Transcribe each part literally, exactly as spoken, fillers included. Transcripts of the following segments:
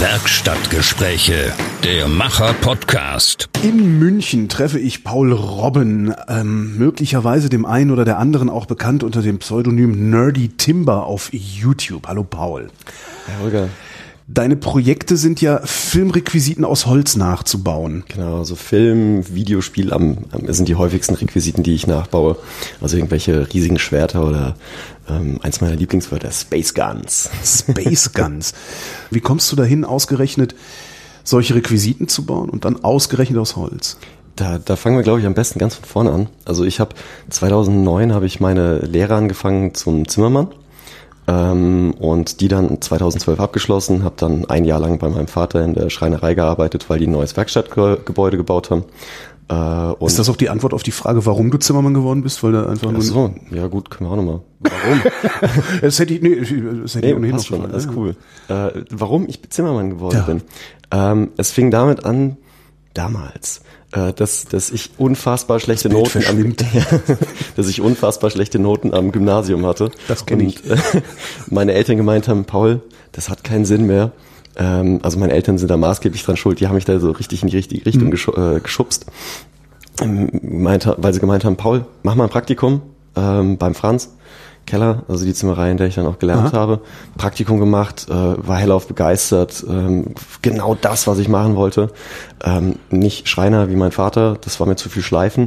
Werkstattgespräche, der Macher-Podcast. In München treffe ich Paul Robben, ähm, möglicherweise dem einen oder der anderen auch bekannt unter dem Pseudonym Nerdy Timber auf YouTube. Hallo Paul. Herr Holger. Deine Projekte sind ja, Filmrequisiten aus Holz nachzubauen. Genau, also Film, Videospiel am, am, sind die häufigsten Requisiten, die ich nachbaue. Also irgendwelche riesigen Schwerter oder ähm, eins meiner Lieblingswörter, Space Guns. Space Guns. Wie kommst du dahin, ausgerechnet solche Requisiten zu bauen und dann ausgerechnet aus Holz? Da, da fangen wir, glaube ich, am besten ganz von vorne an. Also ich habe zweitausendneun habe ich meine Lehre angefangen zum Zimmermann. Ähm, und die dann zweitausendzwölf abgeschlossen, habe dann ein Jahr lang bei meinem Vater in der Schreinerei gearbeitet, weil die ein neues Werkstattgebäude gebaut haben. Äh, und ist das auch die Antwort auf die Frage, warum du Zimmermann geworden bist? Weil da einfach Ach so, ja gut, können wir auch nochmal. Warum? das hätte ich, nee, das hätte nee, ich ohnehin noch schon, gefallen. Das ist cool. Äh, warum ich Zimmermann geworden ja. bin? Ähm, es fing damit an, damals, äh, dass, dass ich unfassbar schlechte das Noten am, dass ich unfassbar schlechte Noten am Gymnasium hatte. Das kenne ich. Und äh, meine Eltern gemeint haben, Paul, das hat keinen Sinn mehr. Ähm, also meine Eltern sind da maßgeblich dran schuld. Die haben mich da so richtig in die richtige Richtung mhm. geschu- äh, geschubst. Ähm, meinte, weil sie gemeint haben, Paul, mach mal ein Praktikum ähm, beim Franz Keller, also die Zimmerei, in der ich dann auch gelernt Aha. habe, Praktikum gemacht, äh, war hellauf begeistert, ähm, genau das, was ich machen wollte. Ähm, nicht Schreiner wie mein Vater, das war mir zu viel Schleifen.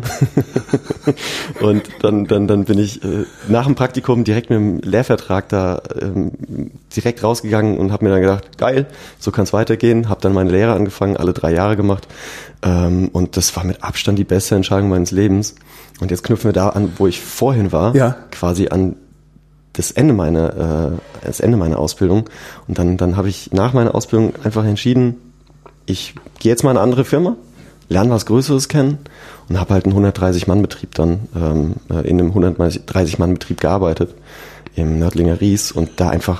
Und dann dann dann bin ich äh, nach dem Praktikum direkt mit dem Lehrvertrag da ähm, direkt rausgegangen und habe mir dann gedacht, geil, so kann es weitergehen. Habe dann meine Lehre angefangen, alle drei Jahre gemacht. Ähm, und das war mit Abstand die beste Entscheidung meines Lebens. Und jetzt knüpfen wir da an, wo ich vorhin war, ja. quasi an das Ende meiner, äh, das Ende meiner Ausbildung. Und dann, dann habe ich nach meiner Ausbildung einfach entschieden, ich gehe jetzt mal in eine andere Firma, lerne was Größeres kennen und habe halt einen hundertdreißig-Mann-Betrieb dann ähm, in einem hundertdreißig-Mann-Betrieb gearbeitet im Nördlinger Ries und da einfach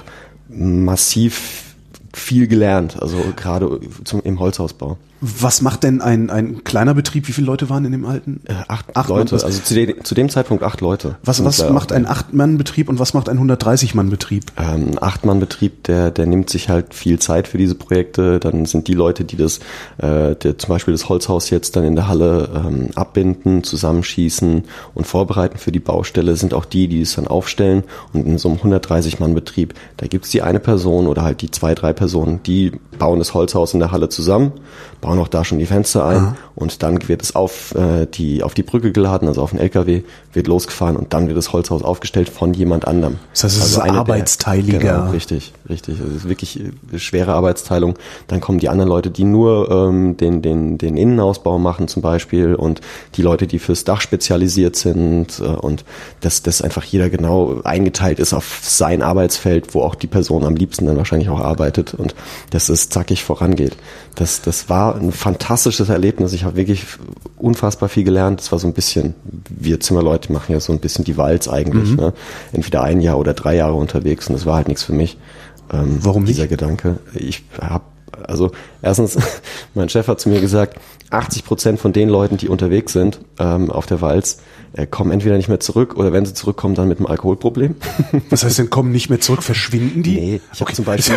massiv viel gelernt, also gerade zum im Holzhausbau. Was macht denn ein ein kleiner Betrieb? Wie viele Leute waren in dem alten? Äh, acht, acht Leute, Mann, also zu, de, zu dem Zeitpunkt acht Leute. Was was macht ein acht-Mann-Betrieb und was macht ein hundertdreißig-Mann-Betrieb? Ähm, ein acht-Mann-Betrieb, der der nimmt sich halt viel Zeit für diese Projekte. Dann sind die Leute, die das, äh, der zum Beispiel das Holzhaus jetzt dann in der Halle ähm, abbinden, zusammenschießen und vorbereiten für die Baustelle, sind auch die, die es dann aufstellen. Und in so einem hundertdreißig-Mann-Betrieb, da gibt's die eine Person oder halt die zwei, drei Personen, die bauen das Holzhaus in der Halle zusammen, bauen auch da schon die Fenster ein Aha. und dann wird es auf äh, die auf die Brücke geladen, also auf den L K W, wird losgefahren und dann wird das Holzhaus aufgestellt von jemand anderem. Das heißt, es also ist arbeitsteiliger. Der, genau, richtig, richtig. Es ist wirklich eine schwere Arbeitsteilung. Dann kommen die anderen Leute, die nur ähm, den den den Innenausbau machen zum Beispiel und die Leute, die fürs Dach spezialisiert sind äh, und dass das einfach jeder genau eingeteilt ist auf sein Arbeitsfeld, wo auch die Person am liebsten dann wahrscheinlich auch arbeitet und dass es zackig vorangeht. Das das war ein fantastisches Erlebnis. Ich habe wirklich unfassbar viel gelernt. Das war so ein bisschen, wir Zimmerleute machen ja so ein bisschen die Walz eigentlich. Mhm. Ne? Entweder ein Jahr oder drei Jahre unterwegs und das war halt nichts für mich. Ähm, Warum nicht? Dieser Gedanke. Ich habe, also erstens, mein Chef hat zu mir gesagt, achtzig Prozent von den Leuten, die unterwegs sind ähm, auf der Walz, äh, kommen entweder nicht mehr zurück oder wenn sie zurückkommen, dann mit einem Alkoholproblem. Was heißt denn, kommen nicht mehr zurück? Verschwinden die? Nee, ich habe okay. zum Beispiel...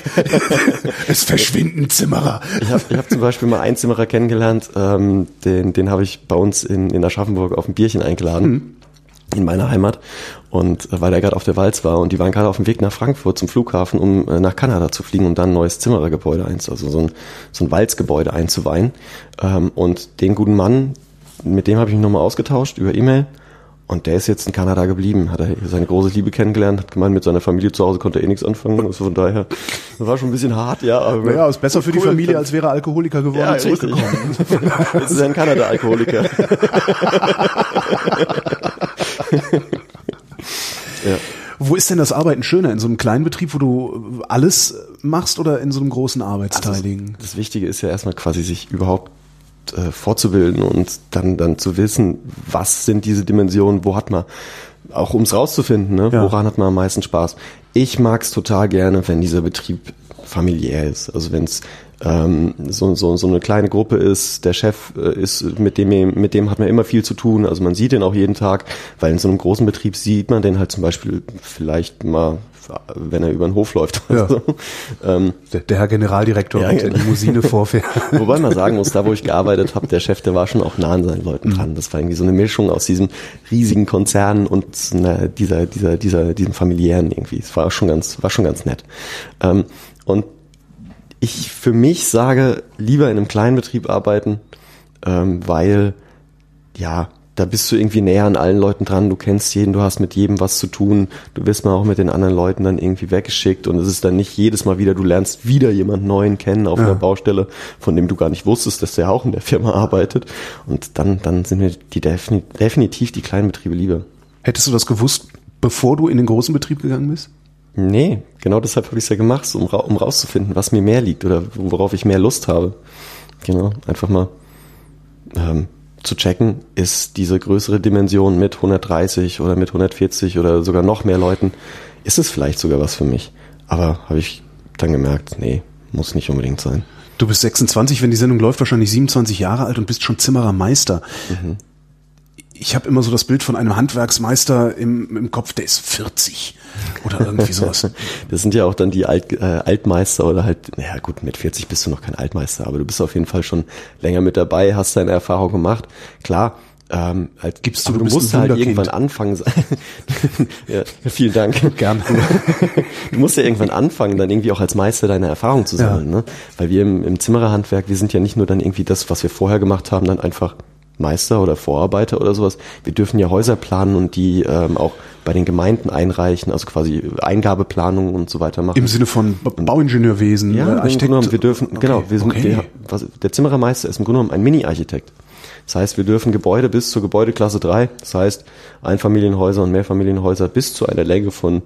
es verschwinden Zimmerer. Ich habe ich hab zum Beispiel mal einen Zimmerer kennengelernt, ähm, den, den habe ich bei uns in, in Aschaffenburg auf ein Bierchen eingeladen. Mhm. In meiner Heimat und äh, weil er gerade auf der Walz war und die waren gerade auf dem Weg nach Frankfurt zum Flughafen, um äh, nach Kanada zu fliegen und dann ein neues Zimmerergebäude einzu, also so ein so ein Walzgebäude einzuweihen ähm, und den guten Mann, mit dem habe ich mich nochmal ausgetauscht über E-Mail und der ist jetzt in Kanada geblieben, hat er seine große Liebe kennengelernt, hat gemeint, mit seiner Familie zu Hause konnte er eh nichts anfangen, also von daher, das war schon ein bisschen hart, ja. Aber naja, ist besser für cool. Die Familie, als wäre er Alkoholiker geworden ja, und zurückgekommen. Jetzt ist er in Kanada Alkoholiker. Ja. Wo ist denn das Arbeiten schöner? In so einem kleinen Betrieb, wo du alles machst oder in so einem großen arbeitsteiligen? Also das Wichtige ist ja erstmal quasi sich überhaupt äh, fortzubilden und dann dann zu wissen, was sind diese Dimensionen, wo hat man, auch um es rauszufinden, ne? Ja. Woran hat man am meisten Spaß. Ich mag es total gerne, wenn dieser Betrieb familiär ist. Also wenn es ähm, so, so, so eine kleine Gruppe ist, der Chef äh, ist, mit dem, mit dem hat man immer viel zu tun, also man sieht den auch jeden Tag, weil in so einem großen Betrieb sieht man den halt zum Beispiel vielleicht mal, wenn er über den Hof läuft oder ja. so. Ähm, der, der Herr Generaldirektor ja, mit der Limousine vorfährt. Wobei man sagen muss, da wo ich gearbeitet habe, der Chef, der war schon auch nah an seinen Leuten dran. Das war irgendwie so eine Mischung aus diesem riesigen Konzern und na, dieser, dieser, dieser, diesem familiären irgendwie. Es war schon ganz, war schon ganz nett. Ähm, und ich für mich sage, lieber in einem kleinen Betrieb arbeiten, ähm, weil, ja, da bist du irgendwie näher an allen Leuten dran, du kennst jeden, du hast mit jedem was zu tun, du wirst mal auch mit den anderen Leuten dann irgendwie weggeschickt und es ist dann nicht jedes Mal wieder, du lernst wieder jemanden Neuen kennen auf ja. einer Baustelle, von dem du gar nicht wusstest, dass der auch in der Firma arbeitet und dann, dann sind mir die defini- definitiv die kleinen Betriebe lieber. Hättest du das gewusst, bevor du in den großen Betrieb gegangen bist? Nee, genau deshalb habe ich es ja gemacht, um, ra- um rauszufinden, was mir mehr liegt oder worauf ich mehr Lust habe. Genau, einfach mal ähm, zu checken, ist diese größere Dimension mit hundertdreißig oder mit hundertvierzig oder sogar noch mehr Leuten, ist es vielleicht sogar was für mich. Aber habe ich dann gemerkt, nee, muss nicht unbedingt sein. Du bist sechsundzwanzig, wenn die Sendung läuft, wahrscheinlich siebenundzwanzig Jahre alt und bist schon Zimmerermeister. Mhm. Ich habe immer so das Bild von einem Handwerksmeister im, im Kopf, der ist vierzig oder irgendwie sowas. Das sind ja auch dann die Alt, äh, Altmeister oder halt, naja gut, mit vierzig bist du noch kein Altmeister, aber du bist auf jeden Fall schon länger mit dabei, hast deine Erfahrung gemacht. Klar, ähm, halt gibst du, du, du musst halt irgendwann anfangen. Ja, vielen Dank. Gerne. Du musst ja irgendwann anfangen, dann irgendwie auch als Meister deine Erfahrung zu sammeln, ja. ne? Weil wir im, im Zimmererhandwerk, wir sind ja nicht nur dann irgendwie das, was wir vorher gemacht haben, dann einfach Meister oder Vorarbeiter oder sowas. Wir dürfen ja Häuser planen und die ähm, auch bei den Gemeinden einreichen, also quasi Eingabeplanungen und so weiter machen. Im Sinne von ba- Bauingenieurwesen, ja, äh, Architekt? Genommen, wir dürfen, okay. genau, wir sind, okay. wir, was, der Zimmerermeister ist im Grunde genommen ein Mini-Architekt. Das heißt, wir dürfen Gebäude bis zur Gebäudeklasse drei, das heißt Einfamilienhäuser und Mehrfamilienhäuser bis zu einer Länge von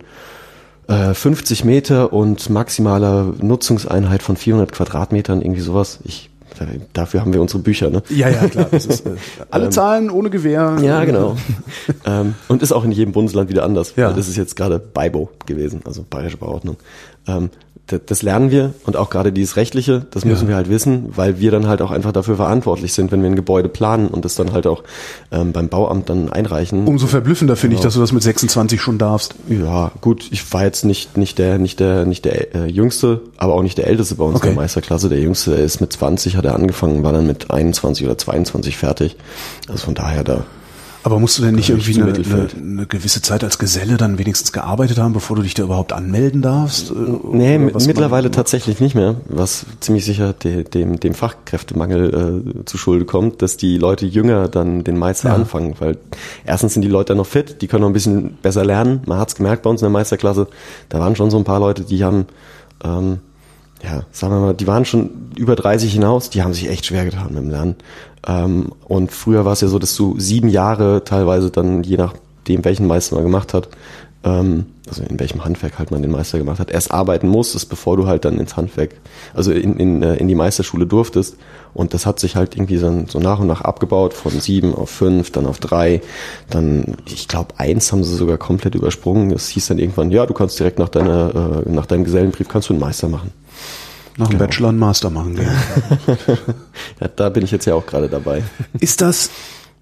äh, fünfzig Meter und maximaler Nutzungseinheit von vierhundert Quadratmetern, irgendwie sowas. Ich Dafür haben wir unsere Bücher, ne? Ja, ja, klar. Das ist, äh, alle ähm, Zahlen ohne Gewähr. Ja, genau. ähm, und ist auch in jedem Bundesland wieder anders. Ja. Weil das ist jetzt gerade B I B O gewesen, also Bayerische Bauordnung. Ähm, das, das lernen wir und auch gerade dieses Rechtliche, das müssen ja. wir halt wissen, weil wir dann halt auch einfach dafür verantwortlich sind, wenn wir ein Gebäude planen und das dann halt auch ähm, beim Bauamt dann einreichen. Umso verblüffender finde genau. ich, dass du das mit sechsundzwanzig schon darfst. Ja, gut, ich war jetzt nicht nicht der nicht der nicht der äh, Jüngste, aber auch nicht der Älteste bei uns okay. in der Meisterklasse. Der Jüngste ist mit zwanzig, hat er angefangen, war dann mit einundzwanzig oder zweiundzwanzig fertig. Also von daher da. Aber musst du denn nicht irgendwie eine, eine, eine gewisse Zeit als Geselle dann wenigstens gearbeitet haben, bevor du dich da überhaupt anmelden darfst? Nee, m- mittlerweile man, tatsächlich nicht mehr, was ziemlich sicher de, dem, dem Fachkräftemangel äh, zu Schulde kommt, dass die Leute jünger dann den Meister ja. anfangen, weil erstens sind die Leute dann noch fit, die können noch ein bisschen besser lernen. Man hat's gemerkt bei uns in der Meisterklasse, da waren schon so ein paar Leute, die haben, ähm, ja, sagen wir mal, die waren schon über dreißig hinaus, die haben sich echt schwer getan mit dem Lernen. Ähm, und früher war es ja so, dass du sieben Jahre teilweise dann, je nachdem, welchen Meister man gemacht hat, ähm, also in welchem Handwerk halt man den Meister gemacht hat, erst arbeiten musstest, bevor du halt dann ins Handwerk, also in, in, in die Meisterschule durftest. Und das hat sich halt irgendwie so, so nach und nach abgebaut, von sieben auf fünf, dann auf drei, dann, ich glaube, eins haben sie sogar komplett übersprungen. Das hieß dann irgendwann, ja, du kannst direkt nach deiner, äh, nach deinem Gesellenbrief kannst du einen Meister machen. Nach dem genau. Bachelor einen Master machen. Ja. Ja, da bin ich jetzt ja auch gerade dabei. Ist das,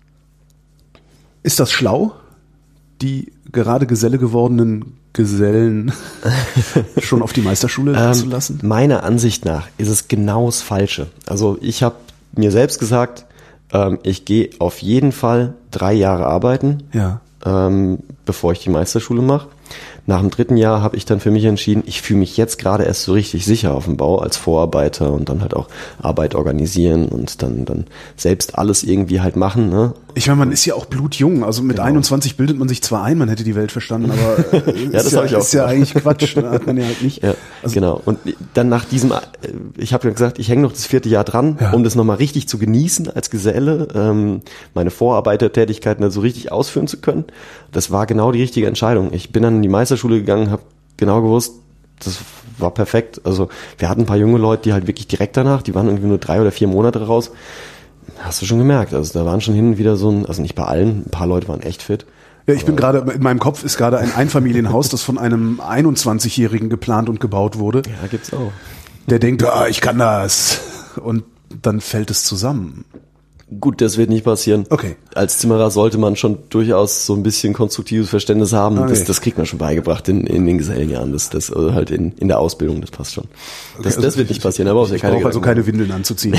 ist das schlau, die gerade Geselle gewordenen Gesellen schon auf die Meisterschule ähm, zu lassen? Meiner Ansicht nach ist es genau das Falsche. Also ich habe mir selbst gesagt, ähm, ich gehe auf jeden Fall drei Jahre arbeiten, ja. ähm, bevor ich die Meisterschule mache. Nach dem dritten Jahr habe ich dann für mich entschieden, ich fühle mich jetzt gerade erst so richtig sicher auf dem Bau als Vorarbeiter und dann halt auch Arbeit organisieren und dann dann selbst alles irgendwie halt machen. Ne? Ich meine, man ist ja auch blutjung. Also mit genau. einundzwanzig bildet man sich zwar ein, man hätte die Welt verstanden, aber äh, ja, das ist, ja, ich auch ist ja eigentlich Quatsch. Ne? Hat man ja halt nicht. Ja, also, genau. Und dann nach diesem, ich habe ja gesagt, ich hänge noch das vierte Jahr dran, ja. um das nochmal richtig zu genießen als Geselle, ähm, meine Vorarbeitertätigkeiten dann so richtig ausführen zu können. Das war genau die richtige Entscheidung. Ich bin dann in die Meisterschule gegangen, habe genau gewusst, das war perfekt. Also wir hatten ein paar junge Leute, die halt wirklich direkt danach, die waren irgendwie nur drei oder vier Monate raus. Hast du schon gemerkt. Also da waren schon hin und wieder so ein, also nicht bei allen, ein paar Leute waren echt fit. Ja, ich bin gerade, in meinem Kopf ist gerade ein Einfamilienhaus, das von einem einundzwanzigjährigen geplant und gebaut wurde. Ja, gibt's auch. der denkt, ah, ich kann das. Und dann fällt es zusammen. Gut, das wird nicht passieren. Okay. Als Zimmerer sollte man schon durchaus so ein bisschen konstruktives Verständnis haben. Okay. Das, das kriegt man schon beigebracht in, in den Gesellenjahren. Das, das also halt in, in der Ausbildung, das passt schon. Das, Okay, also das wird nicht passieren. Aber auch ich keine brauche also keine Windeln anzuziehen.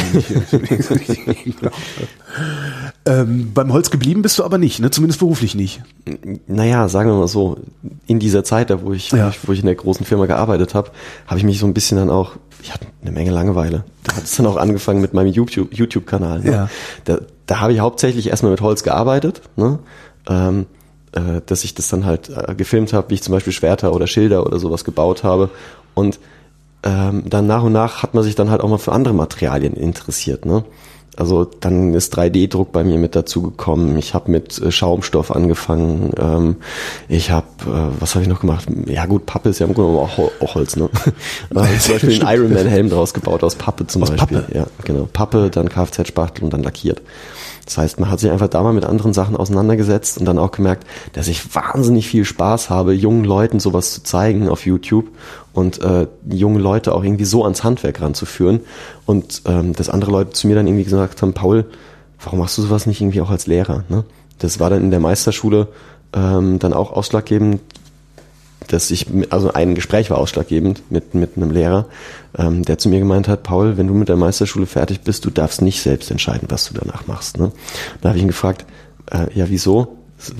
ähm, beim Holz geblieben bist du aber nicht, ne? Zumindest beruflich nicht. Naja, sagen wir mal so, in dieser Zeit, da wo ich, Ja. wo ich, wo ich in der großen Firma gearbeitet habe, habe ich mich so ein bisschen dann auch, ich hatte eine Menge Langeweile. Da hat es dann auch angefangen mit meinem YouTube, YouTube-Kanal. Ne? Ja. Da, da habe ich hauptsächlich erstmal mit Holz gearbeitet, ne? ähm, äh, dass ich das dann halt äh, gefilmt habe, wie ich zum Beispiel Schwerter oder Schilder oder sowas gebaut habe. Und ähm, dann nach und nach hat man sich dann halt auch mal für andere Materialien interessiert, ne? Also dann ist drei D Druck bei mir mit dazu gekommen. Ich habe mit äh, Schaumstoff angefangen. Ähm, ich habe, äh, was habe ich noch gemacht? Ja gut, Pappe ist ja im Grunde genommen auch, Hol- auch Holz, ne? äh, zum Beispiel einen Iron Man Helm draus gebaut aus Pappe zum Aus Beispiel. Pappe? Ja, genau. Pappe, dann Kfz-Spachtel und dann lackiert. Das heißt, man hat sich einfach da mal mit anderen Sachen auseinandergesetzt und dann auch gemerkt, dass ich wahnsinnig viel Spaß habe, jungen Leuten sowas zu zeigen auf YouTube und äh, junge Leute auch irgendwie so ans Handwerk ranzuführen. Und ähm, dass andere Leute zu mir dann irgendwie gesagt haben, Paul, warum machst du sowas nicht irgendwie auch als Lehrer? Ne? Das war dann in der Meisterschule ähm, dann auch ausschlaggebend, dass ich, also ein Gespräch war ausschlaggebend mit mit einem Lehrer, ähm, der zu mir gemeint hat, Paul, wenn du mit der Meisterschule fertig bist, du darfst nicht selbst entscheiden, was du danach machst. Ne? Da habe ich ihn gefragt, äh, ja wieso?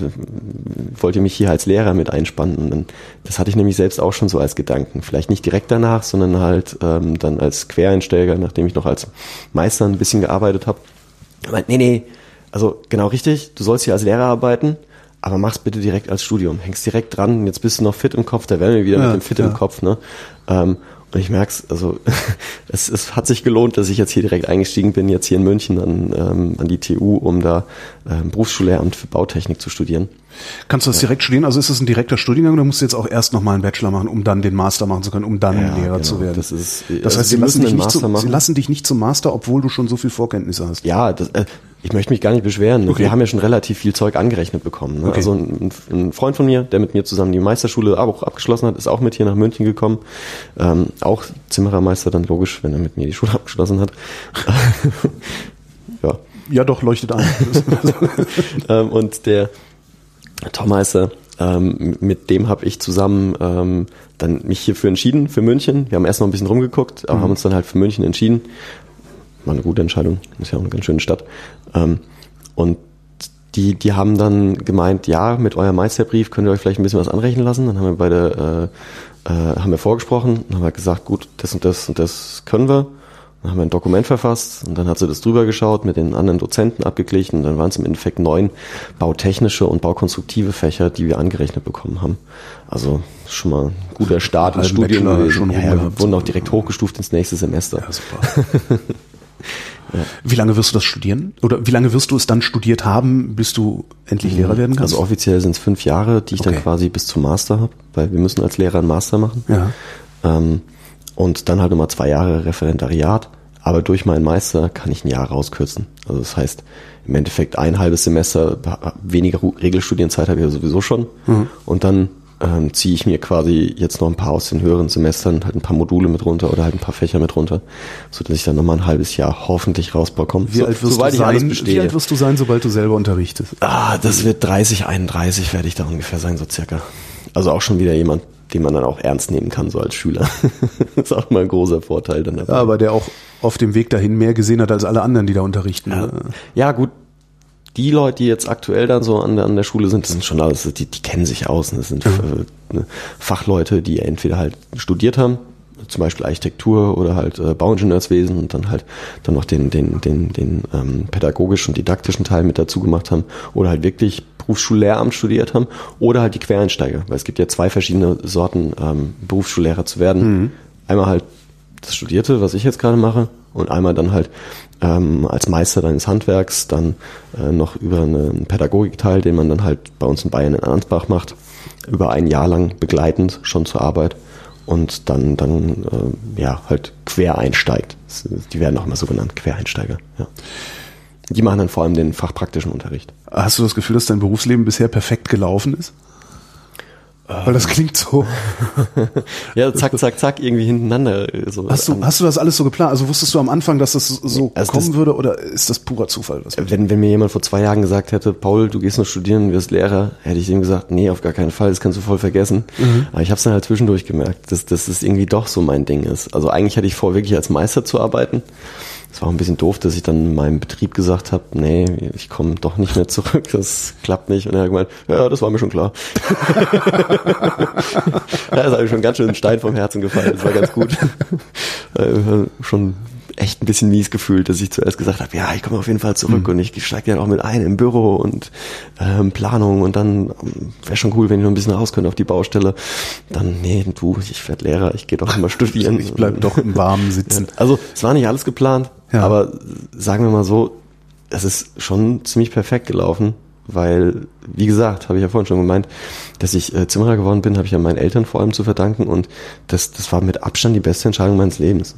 Wollt ihr mich hier als Lehrer mit einspannen? Und dann, das hatte ich nämlich selbst auch schon so als Gedanken. Vielleicht nicht direkt danach, sondern halt ähm, dann als Quereinsteiger, nachdem ich noch als Meister ein bisschen gearbeitet habe. Ich meinte, nee, nee, also genau richtig, du sollst hier als Lehrer arbeiten, aber mach's bitte direkt als Studium. Hängst direkt dran, jetzt bist du noch fit im Kopf, da werden wir wieder Ja, mit dem Fit ja. im Kopf, ne? Ähm, und ich merk's, also es, es hat sich gelohnt, dass ich jetzt hier direkt eingestiegen bin, jetzt hier in München an, ähm, an die T U, um da ähm, Berufsschullehramt für Bautechnik zu studieren. Kannst du das direkt studieren? Also ist das ein direkter Studiengang oder musst du jetzt auch erst nochmal einen Bachelor machen, um dann den Master machen zu können, um dann Ja, Lehrer genau, zu werden? das ist- das also heißt, sie sie lassen, müssen dich einen nicht Master zu, machen. sie lassen dich nicht zum Master, obwohl du schon so viel Vorkenntnisse hast. Ja, das, äh, ich möchte mich gar nicht beschweren. Okay. Wir haben ja schon relativ viel Zeug angerechnet bekommen. Ne? Okay. Also ein, ein Freund von mir, der mit mir zusammen die Meisterschule auch abgeschlossen hat, ist auch mit hier nach München gekommen. Ähm, auch Zimmerermeister dann logisch, wenn er mit mir die Schule abgeschlossen hat. ja. Ja, doch, leuchtet ein. ähm, und der Tormeister, ähm, mit dem habe ich zusammen ähm, dann mich hierfür entschieden, für München. Wir haben erst noch ein bisschen rumgeguckt, aber Mhm. haben uns dann halt für München entschieden. War eine gute Entscheidung, ist ja auch eine ganz schöne Stadt. Ähm, und die, die haben dann gemeint, ja, mit eurem Meisterbrief könnt ihr euch vielleicht ein bisschen was anrechnen lassen. Dann haben wir beide, äh, äh, haben wir vorgesprochen und haben wir gesagt, gut, das und das und das können wir. Dann haben wir ein Dokument verfasst und dann hat sie das drüber geschaut, mit den anderen Dozenten abgeglichen und dann waren es im Endeffekt neun bautechnische und baukonstruktive Fächer, die wir angerechnet bekommen haben. Also schon mal ein guter Start ins Halben Studium Bachelor gewesen. schon Ja, ja, rumgehabt. wir wurden auch direkt hochgestuft ins nächste Semester. Ja, super. Wie lange wirst du das studieren? Oder wie lange wirst du es dann studiert haben, bis du endlich Lehrer werden kannst? Also offiziell sind es fünf Jahre, die ich Okay. dann quasi bis zum Master habe, weil wir müssen als Lehrer einen Master machen. Ja. Ähm, und dann halt nochmal zwei Jahre Referendariat. Aber durch meinen Meister kann ich ein Jahr rauskürzen. Also das heißt, im Endeffekt ein halbes Semester weniger Ru- Regelstudienzeit habe ich ja sowieso schon. Mhm. Und dann ähm, ziehe ich mir quasi jetzt noch ein paar aus den höheren Semestern, halt ein paar Module mit runter oder halt ein paar Fächer mit runter, sodass ich dann nochmal ein halbes Jahr hoffentlich rausbekomme. Wie, So, alt wirst soweit du ich alles sein, bestehe. wie alt wirst du sein, sobald du selber unterrichtest? Ah, das wird dreißig, einunddreißig werde ich da ungefähr sein, so circa. Also auch schon wieder jemand, den man dann auch ernst nehmen kann, so als Schüler. Das ist auch mal ein großer Vorteil dann dabei. Ja, aber der auch auf dem Weg dahin mehr gesehen hat als alle anderen, die da unterrichten. Ja, ja gut, die Leute, die jetzt aktuell dann so an der, an der Schule sind, das sind schon alles, die, die kennen sich aus. Das sind äh, Fachleute, die entweder halt studiert haben, zum Beispiel Architektur oder halt äh, Bauingenieurswesen und dann halt dann noch den, den, den, den ähm, pädagogischen und didaktischen Teil mit dazu gemacht haben oder halt wirklich Berufsschullehramt studiert haben oder halt die Quereinsteiger, weil es gibt ja zwei verschiedene Sorten, ähm, Berufsschullehrer zu werden. Mhm. Einmal halt das Studierte, was ich jetzt gerade mache, und einmal dann halt ähm, als Meister deines Handwerks dann äh, noch über einen Pädagogikteil, den man dann halt bei uns in Bayern in Ansbach macht, über ein Jahr lang begleitend schon zur Arbeit und dann dann äh, ja halt quer einsteigt. Die werden auch immer so genannt, Quereinsteiger. Ja. Die machen dann vor allem den fachpraktischen Unterricht. Hast du das Gefühl, dass dein Berufsleben bisher perfekt gelaufen ist? Weil das klingt so. Ja, zack, zack, zack, irgendwie hintereinander. So hast du, hast du das alles so geplant? Also wusstest du am Anfang, dass das so also kommen das, würde, oder ist das purer Zufall? Was wenn, wenn mir jemand vor zwei Jahren gesagt hätte, Paul, du gehst noch studieren, wirst Lehrer, hätte ich ihm gesagt, nee, auf gar keinen Fall, das kannst du voll vergessen. Mhm. Aber ich habe es dann halt zwischendurch gemerkt, dass, dass das irgendwie doch so mein Ding ist. Also eigentlich hatte ich vor, wirklich als Meister zu arbeiten. Es war auch ein bisschen doof, dass ich dann in meinem Betrieb gesagt habe, nee, ich komme doch nicht mehr zurück, das klappt nicht. Und er hat gemeint, ja, das war mir schon klar. Da ist eigentlich schon ganz schön ein Stein vom Herzen gefallen, das war ganz gut. Schon echt ein bisschen mies gefühlt, dass ich zuerst gesagt habe, ja, ich komme auf jeden Fall zurück mhm. und ich steige dann auch mit ein im Büro und ähm, Planung und dann ähm, wäre schon cool, wenn ich noch ein bisschen raus könnte auf die Baustelle. Dann, nee, du, ich werde Lehrer, ich gehe doch immer studieren. Ich bleib doch im Warmen sitzen. Also es war nicht alles geplant, ja. aber sagen wir mal so, es ist schon ziemlich perfekt gelaufen, weil, wie gesagt, habe ich ja vorhin schon gemeint, dass ich äh, Zimmerer geworden bin, habe ich ja meinen Eltern vor allem zu verdanken und das, das war mit Abstand die beste Entscheidung meines Lebens.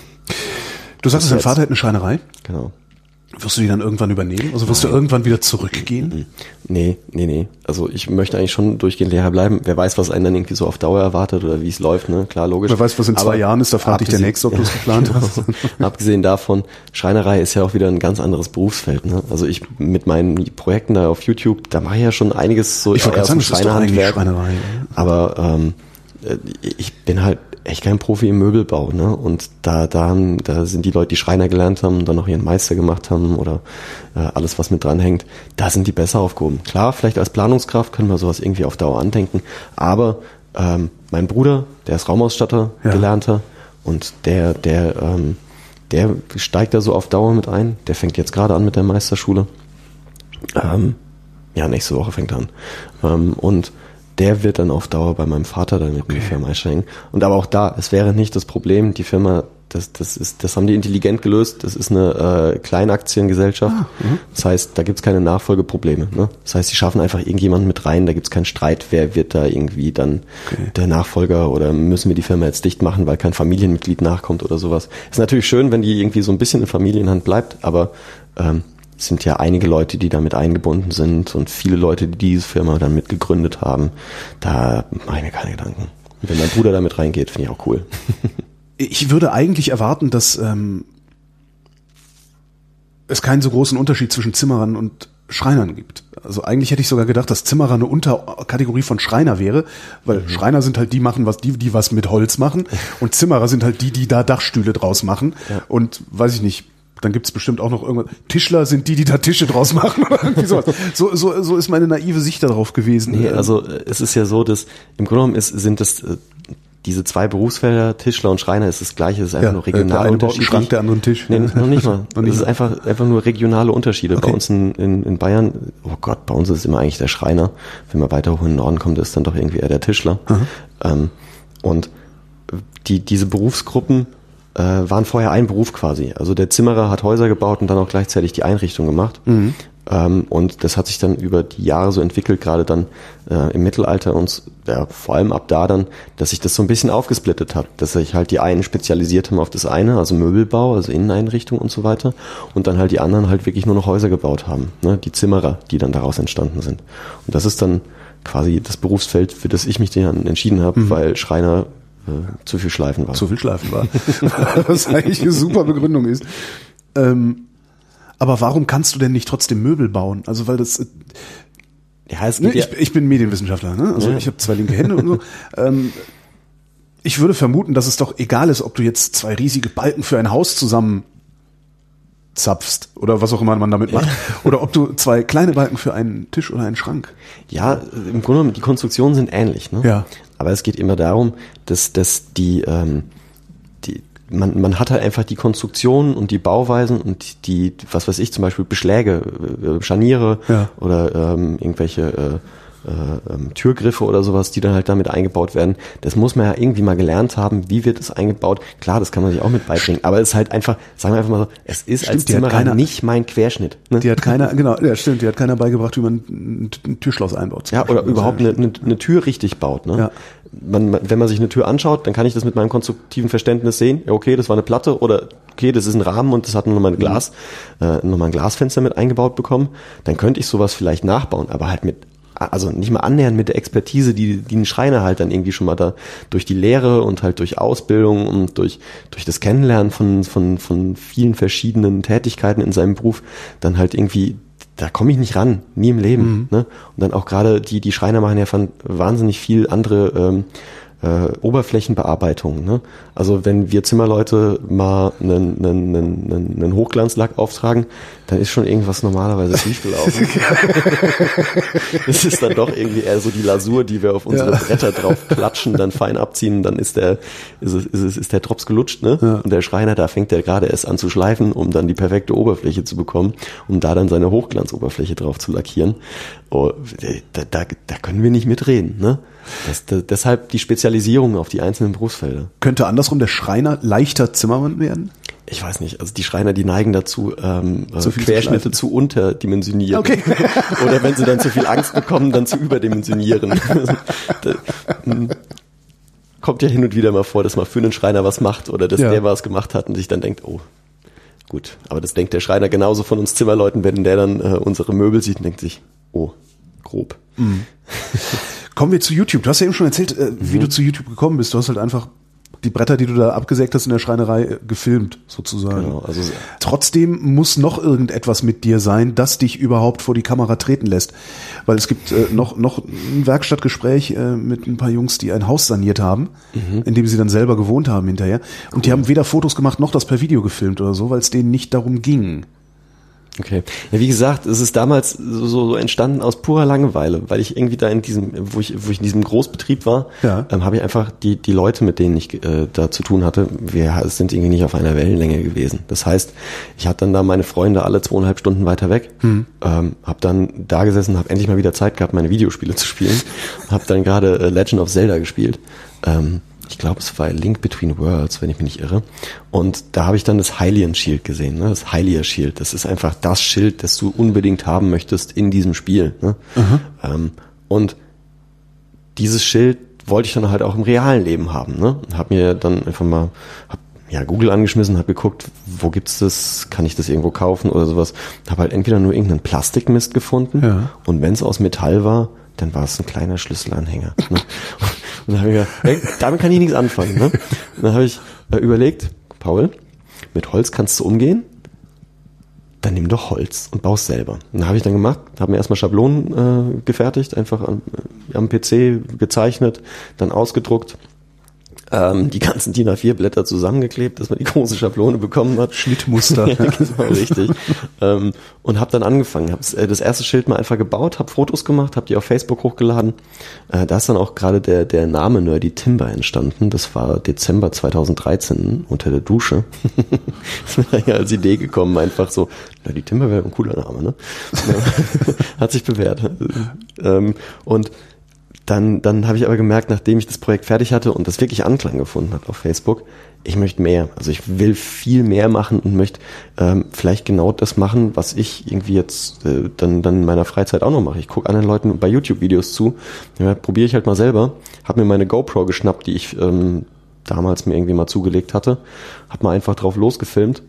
Du sagst, dein Vater hat eine Schreinerei? Genau. Wirst du die dann irgendwann übernehmen? Also wirst Nein. du irgendwann wieder zurückgehen? Nee, nee, nee. Also ich möchte eigentlich schon durchgehend Lehrer bleiben. Wer weiß, was einen dann irgendwie so auf Dauer erwartet oder wie es läuft, ne? Klar, logisch. Wer weiß, was in zwei Aber Jahren ist, da fragt dich der Nächste, ob du es geplant hast. Abgesehen davon, Schreinerei ist ja auch wieder ein ganz anderes Berufsfeld, ne? Also ich mit meinen Projekten da auf YouTube, da mache ich ja schon einiges so ich eher aus dem Schreinerhandwerk. Aber ähm, ich bin halt echt kein Profi im Möbelbau, ne? Und da, da, haben, da sind die Leute, die Schreiner gelernt haben und dann noch ihren Meister gemacht haben oder äh, alles, was mit dranhängt, da sind die besser aufgehoben. Klar, vielleicht als Planungskraft können wir sowas irgendwie auf Dauer andenken, aber ähm, mein Bruder, der ist Raumausstatter, ja. Gelernter, und der, der, ähm, der steigt da so auf Dauer mit ein. Der fängt jetzt gerade an mit der Meisterschule. Ähm, ja, nächste Woche fängt er an. Ähm, und der wird dann auf Dauer bei meinem Vater dann mit okay. in die Firma einsteigen. Und aber auch da, es wäre nicht das Problem, die Firma, das, das ist, das haben die intelligent gelöst, das ist eine äh, Kleinaktiengesellschaft. Ah, das heißt, da gibt's keine Nachfolgeprobleme. Ne? Das heißt, sie schaffen einfach irgendjemanden mit rein, da gibt's keinen Streit, wer wird da irgendwie dann okay. der Nachfolger oder müssen wir die Firma jetzt dicht machen, weil kein Familienmitglied nachkommt oder sowas. Ist natürlich schön, wenn die irgendwie so ein bisschen in Familienhand bleibt, aber ähm, es sind ja einige Leute, die damit eingebunden sind und viele Leute, die diese Firma dann mit gegründet haben. Da mache ich mir keine Gedanken. Und wenn mein Bruder damit reingeht, finde ich auch cool. Ich würde eigentlich erwarten, dass ähm, es keinen so großen Unterschied zwischen Zimmerern und Schreinern gibt. Also eigentlich hätte ich sogar gedacht, dass Zimmerer eine Unterkategorie von Schreiner wäre, weil mhm. Schreiner sind halt die machen, was die, die was mit Holz machen, und Zimmerer sind halt die, die da Dachstühle draus machen. Ja. Und weiß ich nicht, dann gibt's bestimmt auch noch irgendwas. Tischler sind die, die da Tische draus machen oder irgendwie sowas. So, so, so ist meine naive Sicht darauf gewesen. Nee, also es ist ja so, dass im Grunde genommen ist, sind das äh, diese zwei Berufsfelder, Tischler und Schreiner, ist das Gleiche, es ist einfach ja, nur regionale der Unterschiede. Schrank, der andere Tisch. Nee, noch nicht mal. Es ist einfach, einfach nur regionale Unterschiede. Okay. Bei uns in, in, in Bayern, oh Gott, bei uns ist es immer eigentlich der Schreiner. Wenn man weiter hoch in den Norden kommt, ist dann doch irgendwie eher der Tischler. Ähm, und die, diese Berufsgruppen äh, waren vorher ein Beruf quasi. Also der Zimmerer hat Häuser gebaut und dann auch gleichzeitig die Einrichtung gemacht. Mhm. Ähm, und das hat sich dann über die Jahre so entwickelt, gerade dann äh, im Mittelalter und ja, vor allem ab da dann, dass sich das so ein bisschen aufgesplittet hat, dass sich halt die einen spezialisiert haben auf das eine, also Möbelbau, also Inneneinrichtung und so weiter, und dann halt die anderen halt wirklich nur noch Häuser gebaut haben, ne? Die Zimmerer, die dann daraus entstanden sind. Und das ist dann quasi das Berufsfeld, für das ich mich dann entschieden habe, mhm. weil Schreiner äh, zu viel Schleifen war. Zu viel Schleifen war. Was eigentlich eine super Begründung ist. Ähm, aber warum kannst du denn nicht trotzdem Möbel bauen? Also weil das... Ja, es ne, geht ich, ich bin Medienwissenschaftler, ne? Also ja. ich habe zwei linke Hände und so. Ähm, ich würde vermuten, dass es doch egal ist, ob du jetzt zwei riesige Balken für ein Haus zusammen zapfst oder was auch immer man damit macht, ja. oder ob du zwei kleine Balken für einen Tisch oder einen Schrank. Ja, im Grunde genommen, die Konstruktionen sind ähnlich, ne? Ja. Aber es geht immer darum, dass, dass die, ähm, die man, man hat halt einfach die Konstruktionen und die Bauweisen und die, was weiß ich, zum Beispiel Beschläge, äh, Scharniere ja. oder ähm, irgendwelche äh, äh, Türgriffe oder sowas, die dann halt damit eingebaut werden. Das muss man ja irgendwie mal gelernt haben, wie wird es eingebaut. Klar, das kann man sich auch mit beibringen, aber es ist halt einfach, sagen wir einfach mal so, es ist stimmt, als Zimmerer keiner, nicht mein Querschnitt. Ne? Die hat keiner, genau, ja stimmt, die hat keiner beigebracht, wie man ein Türschloss einbaut. Ja, oder überhaupt eine, eine, eine Tür richtig baut. Ne? Ja. Man, wenn man sich eine Tür anschaut, dann kann ich das mit meinem konstruktiven Verständnis sehen. Ja, okay, das war eine Platte oder okay, das ist ein Rahmen und das hat nochmal ein Glas, mhm. äh, nochmal ein Glasfenster mit eingebaut bekommen. Dann könnte ich sowas vielleicht nachbauen, aber halt mit also nicht mal annähernd mit der Expertise, die, die ein Schreiner halt dann irgendwie schon mal da durch die Lehre und halt durch Ausbildung und durch, durch das Kennenlernen von, von, von vielen verschiedenen Tätigkeiten in seinem Beruf dann halt irgendwie, da komme ich nicht ran, nie im Leben. Mhm. Ne? Und dann auch gerade die, die Schreiner machen ja von wahnsinnig viel andere ähm, äh, Oberflächenbearbeitung. Ne? Also wenn wir Zimmerleute mal einen, einen, einen, einen Hochglanzlack auftragen, dann ist schon irgendwas normalerweise schiefgelaufen. Das ist dann doch irgendwie eher so die Lasur, die wir auf unsere ja. Bretter drauf klatschen, dann fein abziehen, dann ist der ist es, ist es, ist der Drops gelutscht, ne? Ja. Und der Schreiner, da fängt der gerade erst an zu schleifen, um dann die perfekte Oberfläche zu bekommen, um da dann seine Hochglanzoberfläche drauf zu lackieren. Oh, da, da, da können wir nicht mitreden, ne? Das, das, deshalb die Spezialisierung auf die einzelnen Berufsfelder. Könnte andersrum der Schreiner leichter Zimmermann werden? Ich weiß nicht, also die Schreiner, die neigen dazu, ähm, so Querschnitte zu, zu unterdimensionieren. Okay. Oder wenn sie dann zu viel Angst bekommen, dann zu überdimensionieren. Da, kommt ja hin und wieder mal vor, dass man für einen Schreiner was macht oder dass ja. der was gemacht hat und sich dann denkt, oh, gut. Aber das denkt der Schreiner genauso von uns Zimmerleuten, wenn der dann äh, unsere Möbel sieht und denkt sich, oh, grob. Mhm. Kommen wir zu YouTube. Du hast ja eben schon erzählt, äh, wie mhm. du zu YouTube gekommen bist. Du hast halt einfach die Bretter, die du da abgesägt hast in der Schreinerei, gefilmt, sozusagen. Genau, also trotzdem muss noch irgendetwas mit dir sein, das dich überhaupt vor die Kamera treten lässt. Weil es gibt äh, noch noch ein Werkstattgespräch äh, mit ein paar Jungs, die ein Haus saniert haben, mhm. in dem sie dann selber gewohnt haben hinterher. Und cool. die haben weder Fotos gemacht, noch das per Video gefilmt oder so, weil es denen nicht darum ging. Okay. Ja, wie gesagt, es ist damals so, so entstanden aus purer Langeweile, weil ich irgendwie da in diesem, wo ich, wo ich in diesem Großbetrieb war, ja. ähm, habe ich einfach die, die Leute, mit denen ich äh, da zu tun hatte, wir sind irgendwie nicht auf einer Wellenlänge gewesen. Das heißt, ich hatte dann da meine Freunde alle zweieinhalb Stunden weiter weg, hm. ähm, habe dann da gesessen, habe endlich mal wieder Zeit gehabt, meine Videospiele zu spielen, habe dann gerade äh, Legend of Zelda gespielt. Ähm, Ich glaube, es war Link Between Worlds, wenn ich mich nicht irre. Und da habe ich dann das Hylian Shield gesehen, ne? Das Hylia Shield. Das ist einfach das Schild, das du unbedingt haben möchtest in diesem Spiel. Ne? Ähm, und dieses Schild wollte ich dann halt auch im realen Leben haben. Ne? Hab mir dann einfach mal hab, ja, Google angeschmissen, habe geguckt, wo gibt's das, kann ich das irgendwo kaufen oder sowas. Habe halt entweder nur irgendeinen Plastikmist gefunden ja. und wenn es aus Metall war, dann war es ein kleiner Schlüsselanhänger. Ne? Und dann habe ich gedacht, hey, damit kann ich nichts anfangen. Ne? Und dann habe ich äh, überlegt, Paul, mit Holz kannst du umgehen, dann nimm doch Holz und baust selber. Und dann habe ich dann gemacht, habe mir erstmal Schablonen äh, gefertigt, einfach am, äh, am P C gezeichnet, dann ausgedruckt, ähm, die ganzen D I N A vier Blätter zusammengeklebt, dass man die große Schablone bekommen hat. Schnittmuster. Ja, genau, richtig. ähm, und habe dann angefangen, habe äh, das erste Schild mal einfach gebaut, habe Fotos gemacht, habe die auf Facebook hochgeladen. Äh, da ist dann auch gerade der der Name Nerdy Timber entstanden. Das war Dezember zweitausenddreizehn unter der Dusche. Ist mir dann ja als Idee gekommen, einfach so, Nerdy Timber wäre ein cooler Name, ne? Hat sich bewährt. ähm, und Dann, dann habe ich aber gemerkt, nachdem ich das Projekt fertig hatte und das wirklich Anklang gefunden hat auf Facebook, ich möchte mehr. Also ich will viel mehr machen und möchte ähm, vielleicht genau das machen, was ich irgendwie jetzt äh, dann, dann in meiner Freizeit auch noch mache. Ich gucke anderen Leuten bei YouTube-Videos zu, ja, probiere ich halt mal selber, habe mir meine GoPro geschnappt, die ich ähm, damals mir irgendwie mal zugelegt hatte, habe mal einfach drauf losgefilmt,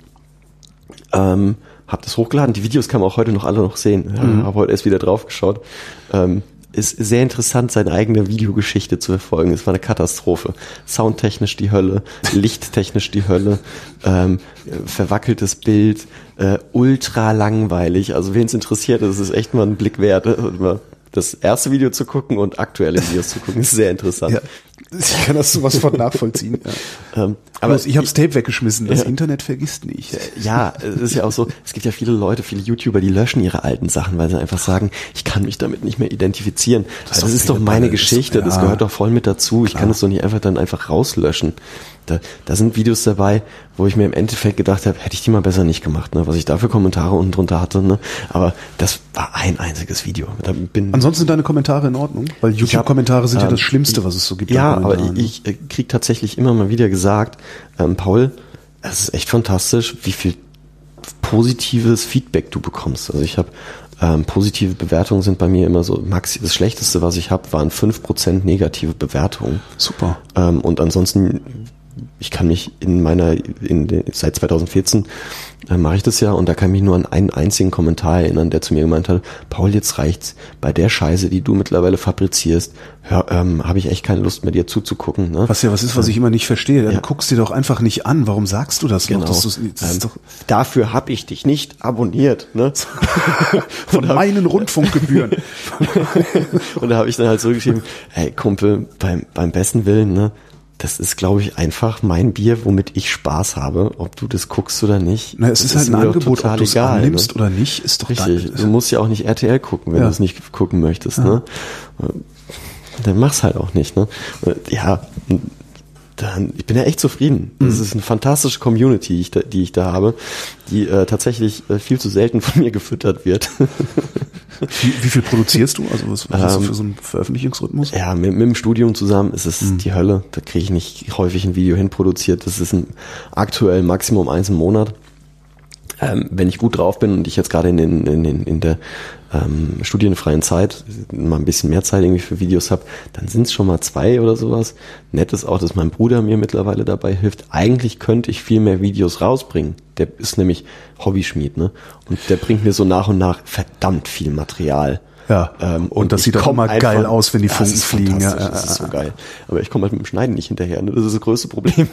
ähm, habe das hochgeladen. Die Videos kann man auch heute noch alle noch sehen. Ja, mhm. Habe heute erst wieder drauf geschaut. Ähm, ist sehr interessant, seine eigene Videogeschichte zu verfolgen. Es war eine Katastrophe. Soundtechnisch die Hölle, lichttechnisch die Hölle, ähm, verwackeltes Bild, äh, ultra langweilig. Also wen es interessiert, das ist echt mal ein Blick wert. Das erste Video zu gucken und aktuelle Videos zu gucken, ist sehr interessant. Ja, ich kann das sowas von nachvollziehen. Ja. Ähm, aber ich habe das Tape weggeschmissen. Das ja. Internet vergisst nicht. Ja, es ist ja auch so, es gibt ja viele Leute, viele YouTuber, die löschen ihre alten Sachen, weil sie einfach sagen, ich kann mich damit nicht mehr identifizieren. Das, das ist doch meine Geschichte, ja. Das gehört doch voll mit dazu. Klar. Ich kann es doch nicht einfach dann einfach rauslöschen. Da, da sind Videos dabei, wo ich mir im Endeffekt gedacht habe, hätte ich die mal besser nicht gemacht, ne? Was ich da für Kommentare unten drunter hatte, ne? Aber das war ein einziges Video. Da bin Ansonsten sind deine Kommentare in Ordnung? Weil YouTube-Kommentare sind ähm, ja das Schlimmste, was es so gibt. Ja, aber ich, ich kriege tatsächlich immer mal wieder gesagt, ähm, Paul, es ist echt fantastisch, wie viel positives Feedback du bekommst. Also ich habe ähm, positive Bewertungen sind bei mir immer so, Max, das Schlechteste, was ich habe, waren fünf Prozent negative Bewertungen. Super. Ähm, und ansonsten ich kann mich in meiner, in den, seit zwanzig vierzehn äh, mache ich das ja und da kann ich mich nur an einen einzigen Kommentar erinnern, der zu mir gemeint hat, Paul, jetzt reicht's. Bei der Scheiße, die du mittlerweile fabrizierst, ähm, habe ich echt keine Lust mehr, dir zuzugucken. Ne? Was ja was ist, was ich immer nicht verstehe. Dann Ja. guckst dir doch einfach nicht an. Warum sagst du das Genau. noch? Das ist, das ist ähm, doch dafür habe ich dich nicht abonniert. Ne? von meinen Rundfunkgebühren. Und da habe ich dann halt so geschrieben, hey Kumpel, beim, beim besten Willen, ne, das ist, glaube ich, einfach mein Bier, womit ich Spaß habe, ob du das guckst oder nicht. Na, es das ist halt ein mir doch Angebot, ob total du es egal, annimmst ne? oder nicht, ist doch Richtig, dein- du musst ja auch nicht R T L gucken, wenn Ja. du es nicht gucken möchtest. Ja. Ne? Dann mach's halt auch nicht. Ne? Ja, dann, ich bin ja echt zufrieden. Das ist eine fantastische Community, die ich da, die ich da habe, die äh, tatsächlich äh, viel zu selten von mir gefüttert wird. Wie, wie viel produzierst du? Also was, was hast du Ähm, für so einen Veröffentlichungsrhythmus? Ja, mit, mit dem Studium zusammen ist es die Hölle. Da kriege ich nicht häufig ein Video hinproduziert. Das ist ein aktuell Maximum eins im Monat. Ähm, wenn ich gut drauf bin und ich jetzt gerade in, den, in, den, in der ähm, studienfreien Zeit mal ein bisschen mehr Zeit irgendwie für Videos habe, dann sind es schon mal zwei oder sowas. Nett ist auch, dass mein Bruder mir mittlerweile dabei hilft. Eigentlich könnte ich viel mehr Videos rausbringen. Der ist nämlich Hobbyschmied, ne? Und der bringt mir so nach und nach verdammt viel Material. Ja, Ähm, und das ich sieht auch komm immer einfach- geil aus, wenn die Ja, Funken das ist fliegen. Ja, fantastisch, ja, das ist so ja. geil. Aber ich komme halt mit dem Schneiden nicht hinterher. Ne? Das ist das größte Problem.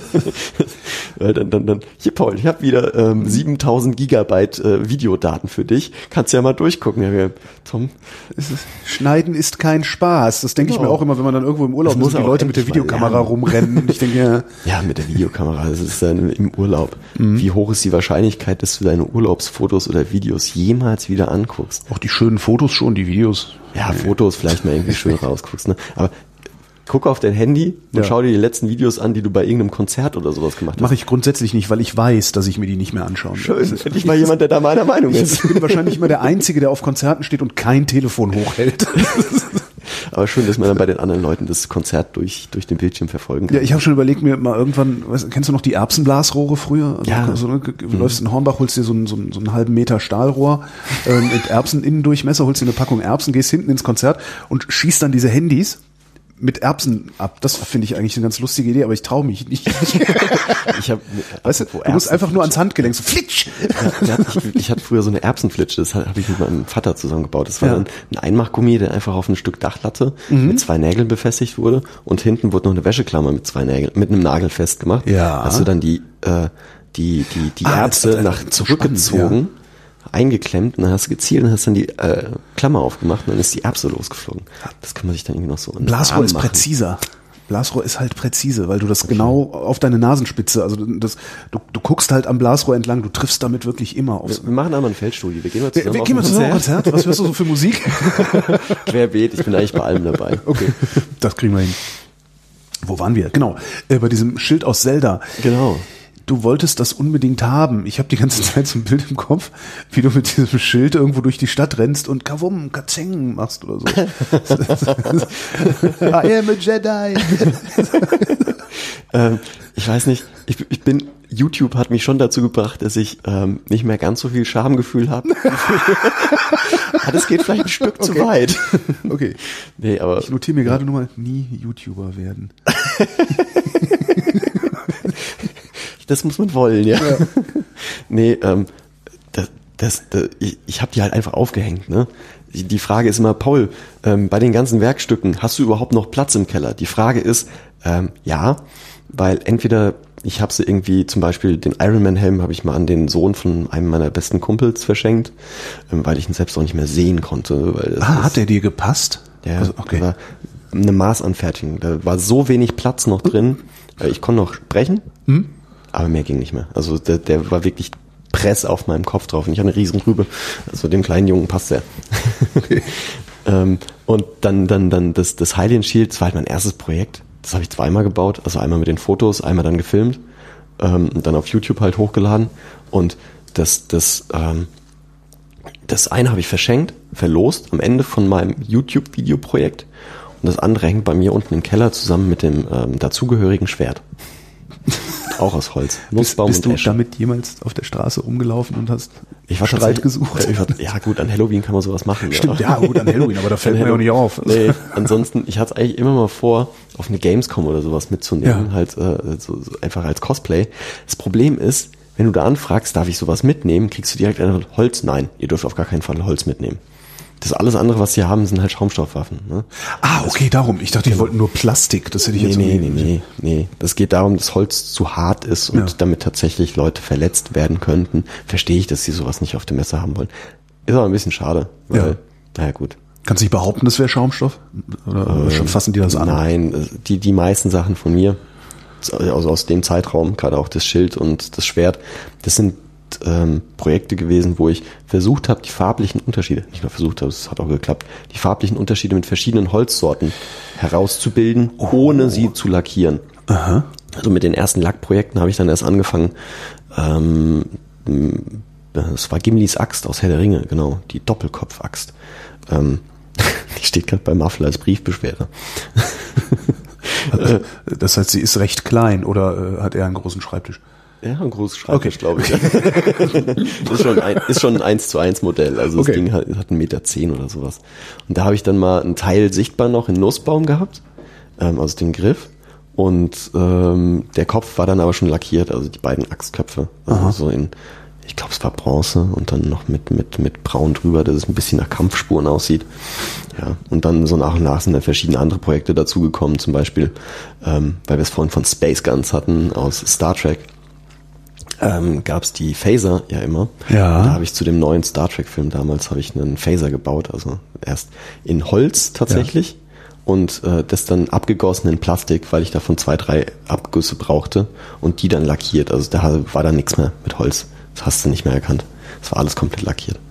Weil dann, dann, dann, hier Paul, ich habe wieder ähm, siebentausend Gigabyte äh, Videodaten für dich. Kannst ja mal durchgucken. Ja, wir- Tom, Es ist- Schneiden ist kein Spaß. Das denke ich Genau. mir auch immer, wenn man dann irgendwo im Urlaub Das muss ist und die er auch Leute mit der endlich mal Videokamera lernen. rumrennen. Und ich denke, ja, ja, mit der Videokamera, das ist dann im Urlaub. Mhm. Wie hoch ist die Wahrscheinlichkeit, dass du deine Urlaubsfotos oder Videos jemals wieder anguckst? auch die schönen Fotos schon, die Videos. Ja, Fotos vielleicht mal irgendwie schön rausguckst, ne? Aber guck auf dein Handy und Ja. schau dir die letzten Videos an, die du bei irgendeinem Konzert oder sowas gemacht hast. Mache ich grundsätzlich nicht, weil ich weiß, dass ich mir die nicht mehr anschauen will. Schön, endlich mal jemand, der da meiner Meinung Ich ist. bin wahrscheinlich immer der Einzige, der auf Konzerten steht und kein Telefon hochhält. Aber schön, dass man dann bei den anderen Leuten das Konzert durch, durch den Bildschirm verfolgen kann. Ja, ich habe schon überlegt, mir mal irgendwann, weißt, kennst du noch die Erbsenblasrohre früher? Also, Ja. so, ne, du läufst in Hornbach, holst dir so einen, so einen, so einen halben Meter Stahlrohr äh, mit Erbseninnendurchmesser, holst dir eine Packung Erbsen, gehst hinten ins Konzert und schießt dann diese Handys mit Erbsen ab. Das finde ich eigentlich eine ganz lustige Idee, aber ich traue mich nicht. Ich hab, Weißt du, du musst einfach nur ans Handgelenk, so flitsch! Ja, ja, ich, ich hatte früher so eine Erbsenflitsche, das habe ich mit meinem Vater zusammengebaut. Das war Ja. dann ein Einmachgummi, der einfach auf ein Stück Dachlatte mit zwei Nägeln befestigt wurde und hinten wurde noch eine Wäscheklammer mit zwei Nägeln, mit einem Nagel festgemacht. Ja. Hast du dann die, äh, die, die, die Ah, Erbse das- nach das- zurückgezogen, eingeklemmt und dann hast du gezielt und hast dann die äh, Klammer aufgemacht und dann ist die Erbse losgeflogen. Das kann man sich dann irgendwie noch so in den Blasrohr Arm ist machen. präziser. Blasrohr ist halt präzise, weil du das genau auf deine Nasenspitze, also das, du, du guckst halt am Blasrohr entlang, du triffst damit wirklich immer aufs. Wir, wir machen einmal ein Feldstudie. Wir gehen mal Wir, zusammen wir auf gehen ein mal zusammen auf Konzert. Konzert. Was hörst du so für Musik? Querbeet, ich bin eigentlich bei allem dabei. Okay, das kriegen wir hin. Wo waren wir? Genau, äh, bei diesem Schild aus Zelda. Genau. Du wolltest das unbedingt haben. Ich habe die ganze Zeit so ein Bild im Kopf, wie du mit diesem Schild irgendwo durch die Stadt rennst und Kavum, Kazeng machst oder so. I am a Jedi. Ähm, ich weiß nicht, ich, ich bin, YouTube hat mich schon dazu gebracht, dass ich ähm, nicht mehr ganz so viel Schamgefühl habe. Aber das geht vielleicht ein Stück zu Okay. weit. Okay, Nee, aber ich notiere mir gerade nur mal, nie YouTuber werden. das muss man wollen, ja. Nee, ähm, das, das, das, ich, ich habe die halt einfach aufgehängt, ne? Die die Frage ist immer, Paul, ähm, bei den ganzen Werkstücken, hast du überhaupt noch Platz im Keller? Die Frage ist, ähm, ja, weil entweder ich habe sie irgendwie, zum Beispiel den Ironman-Helm habe ich mal an den Sohn von einem meiner besten Kumpels verschenkt, ähm, weil ich ihn selbst auch nicht mehr sehen konnte. Weil das Ah, ist- hat der dir gepasst? ja, Also, okay. da war eine Maßanfertigung. Da war so wenig Platz noch drin. Äh, Ich konnte noch sprechen, Hm? aber mehr ging nicht mehr. Also der, der war wirklich Press auf meinem Kopf drauf. Und ich habe eine Riesenrübe. Also dem kleinen Jungen passt der. Okay. ähm, und dann dann dann das das Hylian Shield, das war halt mein erstes Projekt. Das habe ich zweimal gebaut. Also einmal mit den Fotos, einmal dann gefilmt. Ähm, und dann auf YouTube halt hochgeladen. Und das das ähm, das eine habe ich verschenkt, verlost am Ende von meinem YouTube-Videoprojekt und das andere hängt bei mir unten im Keller zusammen mit dem ähm, dazugehörigen Schwert. Auch aus Holz. Bist, Nussbaum bist und du Esche. damit jemals auf der Straße rumgelaufen und hast Ich war Streit tatsächlich- gesucht? Äh, Ich war, ja gut, an Halloween kann man sowas machen. Stimmt, ja, gut, an Halloween, aber da fällt An mir ja auch nicht auf. Nee, ansonsten, ich hatte es eigentlich immer mal vor, auf eine Gamescom oder sowas mitzunehmen, Ja. halt äh, so, so einfach als Cosplay. Das Problem ist, wenn du da anfragst, darf ich sowas mitnehmen, kriegst du direkt eine Holz. Nein, ihr dürft auf gar keinen Fall Holz mitnehmen. Das alles andere, was sie haben, sind halt Schaumstoffwaffen. Ne? Ah, okay, darum. Ich dachte, die wollten nur Plastik. Das hätte ich Nee, jetzt nee, nee, irgendwie- nee, nee. Das geht darum, dass Holz zu hart ist und Ja. damit tatsächlich Leute verletzt werden könnten. Verstehe ich, dass sie sowas nicht auf dem Messer haben wollen. Ist aber ein bisschen schade, weil, Ja. naja gut. Kannst du nicht behaupten, das wäre Schaumstoff? Oder äh, fassen die das an? Nein, die, die meisten Sachen von mir, also aus dem Zeitraum, gerade auch das Schild und das Schwert, das sind ähm, Projekte gewesen, wo ich versucht habe, die farblichen Unterschiede, nicht nur versucht habe, es hat auch geklappt, die farblichen Unterschiede mit verschiedenen Holzsorten herauszubilden, ohne sie zu lackieren. Aha. Also mit den ersten Lackprojekten habe ich dann erst angefangen, ähm, es war Gimlis Axt aus Herr der Ringe, genau, die Doppelkopfaxt. Ähm, die steht gerade bei Muffler als Briefbeschwerde. Also, das heißt, sie ist recht klein oder äh, hat er einen großen Schreibtisch? Ja, ein großes Schreibtisch, glaube ich. ist schon ein, ist schon ein eins zu eins Modell. Also Okay. das Ding hat, hat einen Meter zehn oder sowas. Und da habe ich dann mal einen Teil sichtbar noch in Nussbaum gehabt, ähm, also den Griff. Und ähm, der Kopf war dann aber schon lackiert, also die beiden Axtköpfe. Also Aha. so in, ich glaube es war Bronze und dann noch mit, mit, mit Braun drüber, dass es ein bisschen nach Kampfspuren aussieht. Ja, und dann so nach und nach sind dann verschiedene andere Projekte dazugekommen, zum Beispiel, ähm, weil wir es vorhin von Space Guns hatten aus Star Trek. Ähm, gab es die Phaser ja immer. Ja. Da habe ich zu dem neuen Star Trek Film damals habe ich einen Phaser gebaut, also erst in Holz tatsächlich und äh, das dann abgegossen in Plastik, weil ich davon zwei, drei Abgüsse brauchte und die dann lackiert. Also da war dann nichts mehr mit Holz. Das hast du nicht mehr erkannt. Das war alles komplett lackiert.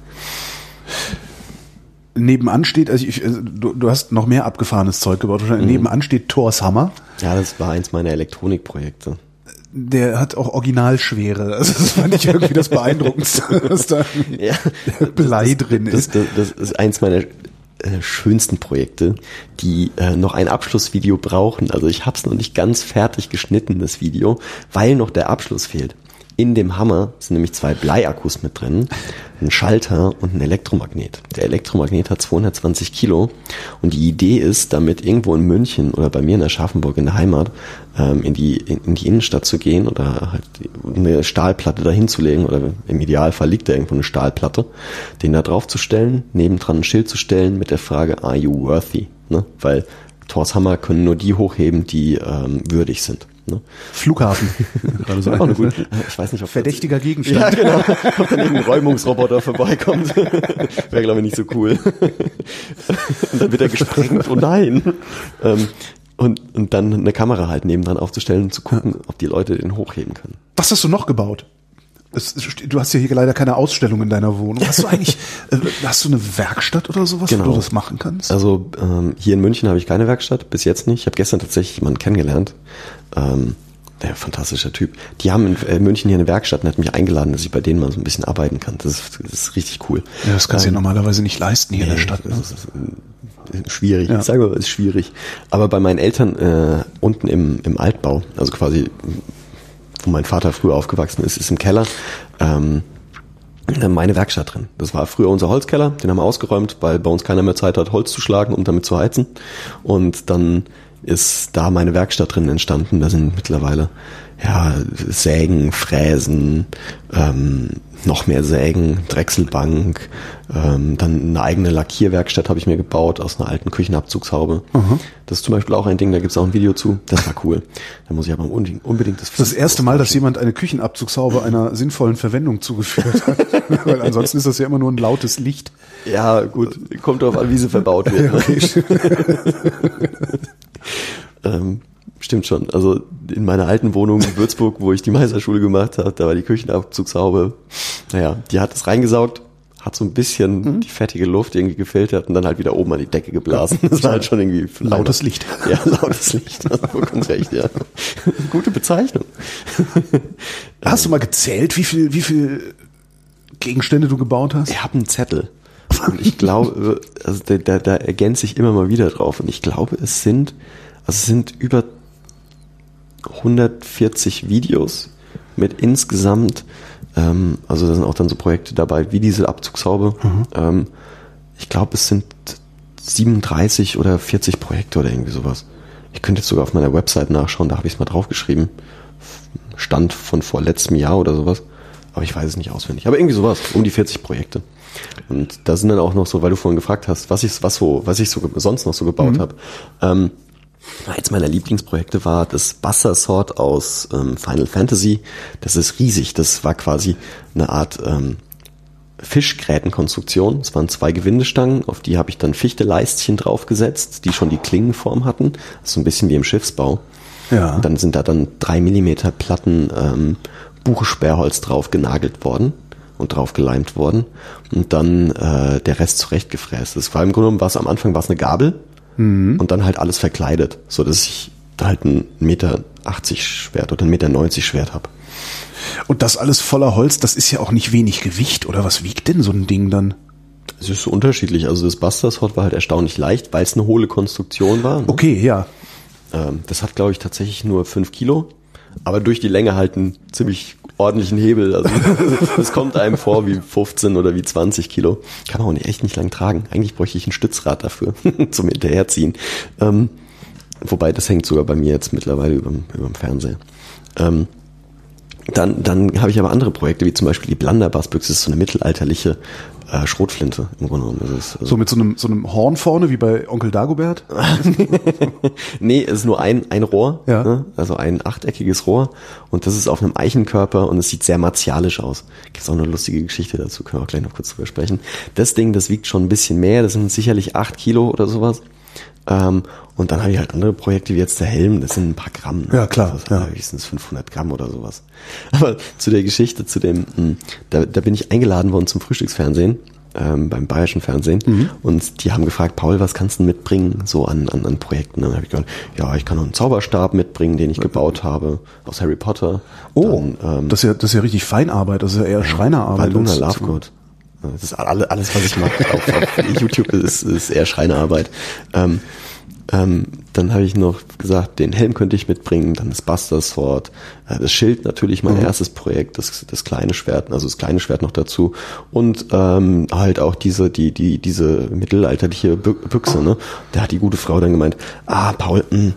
Nebenan steht, also ich, also du, du hast noch mehr abgefahrenes Zeug gebaut. Wahrscheinlich. Mhm. Nebenan steht Thors Hammer. Ja, das war eins meiner Elektronikprojekte. Der hat auch Originalschwere. Also das fand ich irgendwie das Beeindruckendste, dass da Ja, Blei drin das, ist. das, das ist eins meiner äh, schönsten Projekte, die äh, noch ein Abschlussvideo brauchen. Also ich habe es noch nicht ganz fertig geschnitten, das Video, weil noch der Abschluss fehlt. In dem Hammer sind nämlich zwei Bleiakkus mit drin, ein Schalter und ein Elektromagnet. Der Elektromagnet hat zweihundertzwanzig Kilo und die Idee ist, damit irgendwo in München oder bei mir in Aschaffenburg in der Heimat ähm, in die in, in die Innenstadt zu gehen oder halt eine Stahlplatte dahin zu legen oder im Idealfall liegt da irgendwo eine Stahlplatte, den da drauf zu stellen, nebendran ein Schild zu stellen mit der Frage, are you worthy? Ne? Weil Thors Hammer können nur die hochheben, die ähm, würdig sind. Ne? Flughafen. Gerade so Auch eine ein gute, ich weiß nicht, ob verdächtiger Ja, Gegenstand. genau. Ob dann irgendein Räumungsroboter vorbeikommt. Wäre, glaube ich, nicht so cool. Und dann wird er gesprengt. Oh nein. Ähm, und, und dann eine Kamera halt nebendran aufzustellen und zu gucken, ob die Leute den hochheben können. Was hast du noch gebaut? Es, du hast ja hier leider keine Ausstellung in deiner Wohnung. Hast du eigentlich, äh, hast du eine Werkstatt oder sowas, Genau. wo du das machen kannst? Also ähm, hier in München habe ich keine Werkstatt, bis jetzt nicht. Ich habe gestern tatsächlich jemanden kennengelernt. Ähm, der fantastischer Typ. Die haben in äh, München hier eine Werkstatt und hat mich eingeladen, dass ich bei denen mal so ein bisschen arbeiten kann. Das ist, das ist richtig cool. Ja, das kannst du Ähm, ja normalerweise nicht leisten hier in der Nee, Stadt. Ne? das ist, äh, schwierig. Ja. Ich sage mal, es ist schwierig. Aber bei meinen Eltern äh, unten im, im Altbau, also quasi, wo mein Vater früher aufgewachsen ist, ist im Keller ähm, meine Werkstatt drin. Das war früher unser Holzkeller, den haben wir ausgeräumt, weil bei uns keiner mehr Zeit hat, Holz zu schlagen und damit zu heizen. Und dann ist da meine Werkstatt drin entstanden. Da sind mittlerweile ja Sägen, Fräsen, ähm, noch mehr Sägen, Drechselbank, ähm, dann eine eigene Lackierwerkstatt habe ich mir gebaut aus einer alten Küchenabzugshaube. Mhm. Das ist zum Beispiel auch ein Ding, da gibt es auch ein Video zu. Das war cool. Da muss ich aber unbedingt, unbedingt das Das erste Mal, dass jemand eine Küchenabzugshaube einer sinnvollen Verwendung zugeführt hat. Weil ansonsten ist das ja immer nur ein lautes Licht. Ja, gut, kommt drauf an, wie sie verbaut wird. Ne? ähm, stimmt schon. Also in meiner alten Wohnung in Würzburg, wo ich die Meisterschule gemacht habe, da war die Küchenabzugshaube, naja, die hat es reingesaugt, hat so ein bisschen mhm. die fettige Luft irgendwie gefiltert und dann halt wieder oben an die Decke geblasen. Das war halt schon irgendwie lautes Licht. Ja, lautes Licht. Das war vollkommen recht, ja. Gute Bezeichnung. Hast du mal gezählt, wie viel, wie viel Gegenstände du gebaut hast? Ich habe einen Zettel. Und ich glaube, also da, da, da ergänze ich immer mal wieder drauf. Und ich glaube, es sind, also es sind über hundertvierzig Videos mit insgesamt, ähm, also da sind auch dann so Projekte dabei, wie diese Abzugshaube. Mhm. Ähm, ich glaube, es sind siebenunddreißig oder vierzig Projekte oder irgendwie sowas. Ich könnte jetzt sogar auf meiner Website nachschauen, da habe ich es mal draufgeschrieben. Stand von vor letztem Jahr oder sowas. Aber ich weiß es nicht auswendig. Aber irgendwie sowas, um die vierzig Projekte. Und da sind dann auch noch so, weil du vorhin gefragt hast, was ich, was so, was ich so sonst noch so gebaut mhm. habe. Ähm, eins meiner Lieblingsprojekte war das Buster Sword aus ähm, Final Fantasy. Das ist riesig. Das war quasi eine Art ähm, Fischgrätenkonstruktion. Es waren zwei Gewindestangen, auf die habe ich dann Fichteleistchen draufgesetzt, die schon die Klingenform hatten. Das ist so ein bisschen wie im Schiffsbau. Ja. Und dann sind da dann drei Millimeter Platten ähm, Buchesperrholz drauf genagelt worden und drauf geleimt worden und dann äh, der Rest zurechtgefräst. Das war im Grunde genommen, war es am Anfang war es eine Gabel mhm. und dann halt alles verkleidet, so dass ich da halt ein Meter achtzig Schwert oder ein Meter neunzig Schwert habe. Und das alles voller Holz, das ist ja auch nicht wenig Gewicht, oder was wiegt denn so ein Ding dann? Es ist so unterschiedlich. Also das Buster Sword war halt erstaunlich leicht, weil es eine hohle Konstruktion war. Ne? Okay, ja. Ähm, das hat, glaube ich, tatsächlich nur fünf Kilo, aber durch die Länge halt einen ziemlich ordentlichen Hebel. Also es kommt einem vor wie fünfzehn oder wie zwanzig Kilo. Kann man auch nicht, echt nicht lang tragen. Eigentlich bräuchte ich ein Stützrad dafür zum Hinterherziehen. Ähm, wobei, das hängt sogar bei mir jetzt mittlerweile überm, überm Fernseher. Ähm, Dann, dann habe ich aber andere Projekte, wie zum Beispiel die Blunderbuss-Büchse, das ist so eine mittelalterliche äh, Schrotflinte im Grunde genommen. Das ist, also so mit so einem, so einem Horn vorne, wie bei Onkel Dagobert? Nee, es ist nur ein, ein Rohr, ja. ne? Also ein achteckiges Rohr und das ist auf einem Eichenkörper und es sieht sehr martialisch aus. Gibt's auch eine lustige Geschichte dazu, können wir auch gleich noch kurz drüber sprechen. Das Ding, das wiegt schon ein bisschen mehr, das sind sicherlich acht Kilo oder sowas. Ähm, und dann habe ich halt andere Projekte wie jetzt der Helm, das sind ein paar Gramm. Ne? Ja, klar. Also, ja. Höchstens fünfhundert Gramm oder sowas. Aber zu der Geschichte, zu dem, mh, da, da bin ich eingeladen worden zum Frühstücksfernsehen, ähm, beim bayerischen Fernsehen. Mhm. Und die haben gefragt, Paul, was kannst du mitbringen, so an, an, an Projekten? Dann habe ich gesagt, ja, ich kann noch einen Zauberstab mitbringen, den ich gebaut habe, aus Harry Potter. Oh, dann, ähm, das ist ja, das ist ja richtig Feinarbeit, das ist ja eher Schreinerarbeit. Luna Lovegood. Das ist alles, alles was ich mache auf, auf YouTube, ist, ist eher Schreinerarbeit. Ähm, ähm, dann habe ich noch gesagt, den Helm könnte ich mitbringen, dann das Buster Sword, äh, das Schild natürlich mein mhm. erstes Projekt, das, das kleine Schwert, also das kleine Schwert noch dazu und ähm, halt auch diese, die, die, diese mittelalterliche Büchse, ne? Da hat die gute Frau dann gemeint, ah, Paul, mh,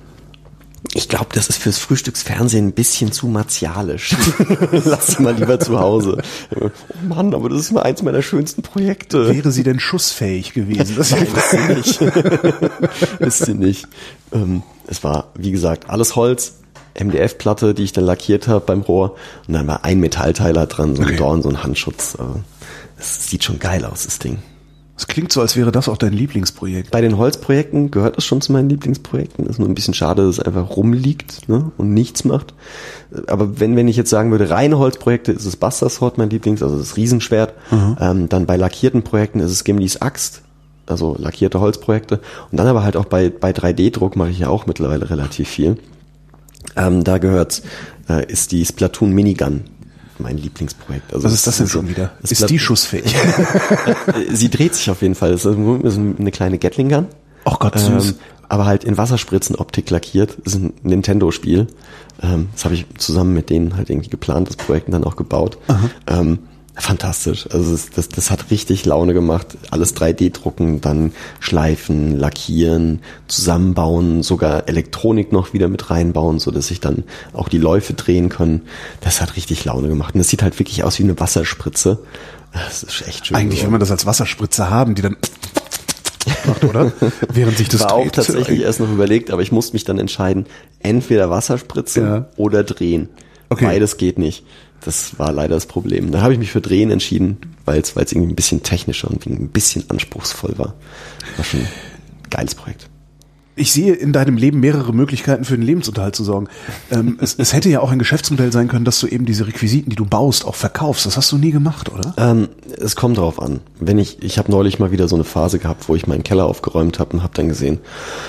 ich glaube, das ist fürs Frühstücksfernsehen ein bisschen zu martialisch. Lass sie mal lieber zu Hause. Oh Mann, aber das ist mal eins meiner schönsten Projekte. Wäre sie denn schussfähig gewesen? Das Nein, ist sie nicht. Ist sie nicht. Ähm, es war, wie gesagt, alles Holz, M D F-Platte, die ich dann lackiert habe beim Rohr. Und dann war ein Metallteiler dran, so ein okay. Dorn, so ein Handschutz. Es sieht schon geil aus, das Ding. Es klingt so, als wäre das auch dein Lieblingsprojekt. Bei den Holzprojekten gehört es schon zu meinen Lieblingsprojekten. Es ist nur ein bisschen schade, dass es einfach rumliegt, ne, und nichts macht. Aber wenn wenn ich jetzt sagen würde, reine Holzprojekte, ist es Buster Sword mein Lieblings, also das Riesenschwert. Mhm. Ähm, dann bei lackierten Projekten ist es Gimlis Axt, also lackierte Holzprojekte. Und dann aber halt auch bei bei drei D-Druck mache ich ja auch mittlerweile relativ viel. Ähm, da gehört äh, ist die Splatoon Minigun. Mein Lieblingsprojekt. Also was ist das denn schon wieder? Ist, ist die schussfähig? Sie dreht sich auf jeden Fall. Das ist eine kleine Gatling Gun. Ach Gott, süß. Ähm, aber halt in Wasserspritzen-Optik lackiert. Das ist ein Nintendo-Spiel. Ähm, das habe ich zusammen mit denen halt irgendwie geplant, das Projekt, und dann auch gebaut. Ähm, fantastisch. Also das, das, das hat richtig Laune gemacht. Alles drei D drucken, dann schleifen, lackieren, zusammenbauen, sogar Elektronik noch wieder mit reinbauen, so dass sich dann auch die Läufe drehen können. Das hat richtig Laune gemacht. Und das sieht halt wirklich aus wie eine Wasserspritze. Das ist echt schön. Eigentlich will man das als Wasserspritze haben, die dann macht, oder? Während sich das war dreht. Auch tatsächlich erst noch überlegt, aber ich musste mich dann entscheiden, entweder Wasserspritze ja. oder drehen. Okay. Beides geht nicht. Das war leider das Problem. Da habe ich mich für Drehen entschieden, weil es weil es irgendwie ein bisschen technischer und ein bisschen anspruchsvoll war. War schon ein geiles Projekt. Ich sehe in deinem Leben mehrere Möglichkeiten für den Lebensunterhalt zu sorgen. Ähm, es, es hätte ja auch ein Geschäftsmodell sein können, dass du eben diese Requisiten, die du baust, auch verkaufst. Das hast du nie gemacht, oder? Ähm, es kommt drauf an. Wenn ich, ich habe neulich mal wieder so eine Phase gehabt, wo ich meinen Keller aufgeräumt habe und habe dann gesehen,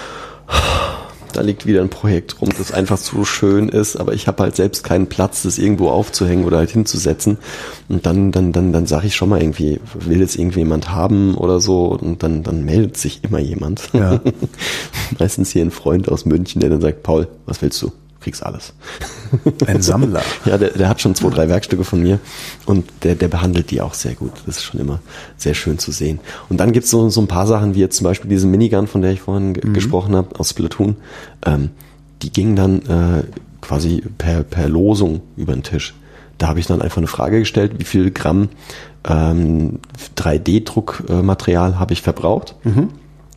da liegt wieder ein Projekt rum, das einfach zu schön ist, aber ich habe halt selbst keinen Platz, das irgendwo aufzuhängen oder halt hinzusetzen. Und dann, dann, dann, dann sage ich schon mal irgendwie, will das irgendwie jemand haben oder so, und dann, dann meldet sich immer jemand. Ja. Meistens hier ein Freund aus München, der dann sagt, Paul, was willst du? Kriegst kriegst alles. Ein Sammler. Ja, der, der hat schon zwei, drei Werkstücke von mir und der, der behandelt die auch sehr gut. Das ist schon immer sehr schön zu sehen. Und dann gibt's so, so ein paar Sachen, wie jetzt zum Beispiel diese Minigun, von der ich vorhin g- mhm. gesprochen habe, aus Splatoon. Ähm, die gingen dann äh, quasi per, per Losung über den Tisch. Da habe ich dann einfach eine Frage gestellt, wie viel Gramm ähm, drei D-Druckmaterial habe ich verbraucht. Mhm.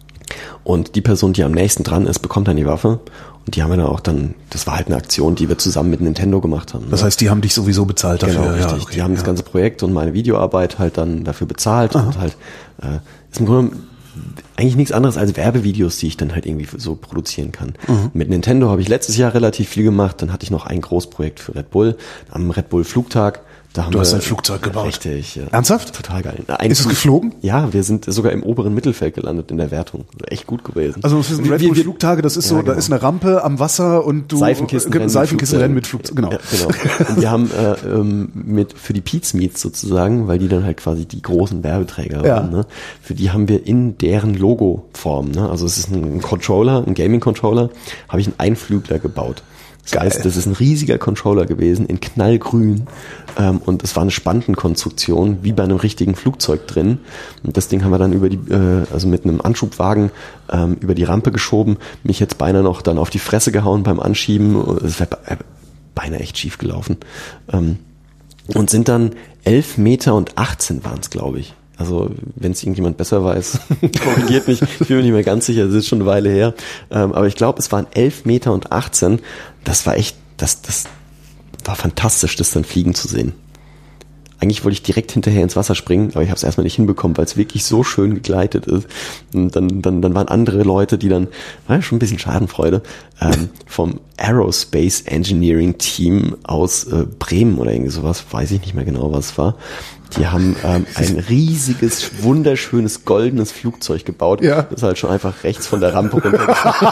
Und die Person, die am nächsten dran ist, bekommt dann die Waffe. Und die haben wir dann auch dann, das war halt eine Aktion, die wir zusammen mit Nintendo gemacht haben. Das ne? heißt, die haben dich sowieso bezahlt dafür? Genau, richtig. Ja, okay, die haben ja. das ganze Projekt und meine Videoarbeit halt dann dafür bezahlt. Aha. Und halt, äh, ist im Grunde eigentlich nichts anderes als Werbevideos, die ich dann halt irgendwie so produzieren kann. Mhm. Mit Nintendo habe ich letztes Jahr relativ viel gemacht. Dann hatte ich noch ein Großprojekt für Red Bull, am Red Bull Flugtag. Da haben du wir, hast ein Flugzeug gebaut. Richtig. Ja. Ernsthaft? Total geil. Ein ist es geflogen? Ja, wir sind sogar im oberen Mittelfeld gelandet in der Wertung. Echt gut gewesen. Also für Red Bull Flugtage, das ist so, ja, genau. Da ist eine Rampe am Wasser und du Seifenkistenrennen Seifenkistenrennen mit Flugzeug. Genau. Ja, genau. Und wir haben äh, ähm, mit für die Pete's Meets sozusagen, weil die dann halt quasi die großen Werbeträger ja. waren, ne? Für die haben wir in deren Logoform, ne? Also es ist ein Controller, ein Gaming-Controller, habe ich einen Einflügler gebaut. Das Geil. heißt, das ist ein riesiger Controller gewesen, in knallgrün, ähm, und es war eine Spantenkonstruktion, wie bei einem richtigen Flugzeug drin. Und das Ding haben wir dann über die, äh, also mit einem Anschubwagen ähm, über die Rampe geschoben, mich jetzt beinahe noch dann auf die Fresse gehauen beim Anschieben. Es wäre beinahe echt schief gelaufen. Ähm, und sind dann elf Meter und achtzehn waren es, glaube ich. Also wenn es irgendjemand besser weiß, korrigiert mich, ich bin mir nicht mehr ganz sicher, das ist schon eine Weile her. Ähm, aber ich glaube, es waren elf Meter und achtzehn. Das war echt, das, das war fantastisch, das dann fliegen zu sehen. Eigentlich wollte ich direkt hinterher ins Wasser springen, aber ich habe es erstmal nicht hinbekommen, weil es wirklich so schön gegleitet ist. Und dann, dann, dann waren andere Leute, die dann, war ja schon ein bisschen Schadenfreude, ähm, vom Aerospace Engineering Team aus äh, Bremen oder irgendwie sowas, weiß ich nicht mehr genau, was es war. Die haben ähm, ein riesiges, wunderschönes, goldenes Flugzeug gebaut. Ja. Das ist halt schon einfach rechts von der Rampe runtergefallen.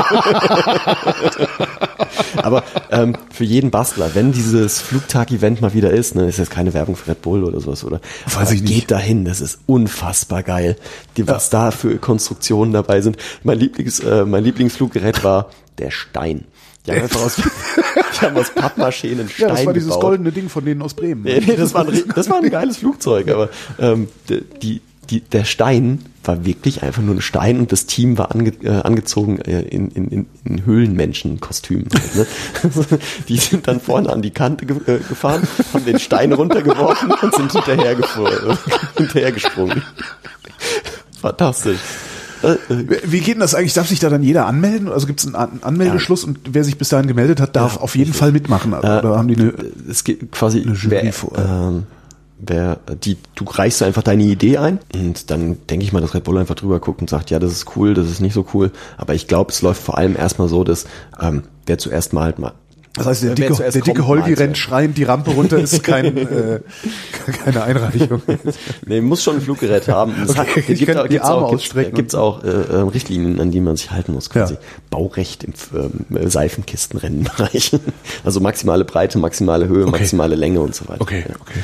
Aber ähm, für jeden Bastler, wenn dieses Flugtag-Event mal wieder ist, ne, ist jetzt keine Werbung für Red Bull oder sowas, oder? Weiß ich nicht. Geht dahin, das ist unfassbar geil. Die, was ja. da für Konstruktionen dabei sind. Mein Lieblings, äh, mein Lieblingsfluggerät war der Stein. Die haben einfach aus, die haben aus Pappmaché einen Stein Ja, das war dieses gebaut. goldene Ding von denen aus Bremen. Nee, nee, das war ein, das war ein geiles Flugzeug, aber ähm, die, die, der Stein war wirklich einfach nur ein Stein und das Team war ange, äh, angezogen äh, in, in, in Höhlenmenschenkostümen. Halt, ne? Die sind dann vorne an die Kante ge äh, gefahren, haben den Stein runtergeworfen und sind hinterher, äh, hinterher gesprungen. Fantastisch. Wie geht denn das eigentlich? Darf sich da dann jeder anmelden? Also gibt es einen An Anmeldeschluss ja. und wer sich bis dahin gemeldet hat, darf ja, auf jeden Fall mitmachen? Äh, Oder haben die eine, es geht quasi eine Jury wer, vor? Ähm, wer, die, du reichst einfach deine Idee ein und dann denke ich mal, dass Red Bull einfach drüber guckt und sagt, ja, das ist cool, das ist nicht so cool. Aber ich glaube, es läuft vor allem erstmal so, dass ähm, wer zuerst malt, mal das heißt, der dicke, der dicke Holgi rennt schreiend die Rampe runter, ist kein, äh, keine Einreichung. Nee, muss schon ein Fluggerät haben. Es okay, hat, ich gibt kann auch, die Arme ausstrecken. Gibt es auch äh, äh, Richtlinien, an die man sich halten muss, quasi. Ja. Baurecht im ähm, Seifenkistenrennenbereich. Also maximale Breite, maximale Höhe, okay. maximale Länge und so weiter. Okay, okay.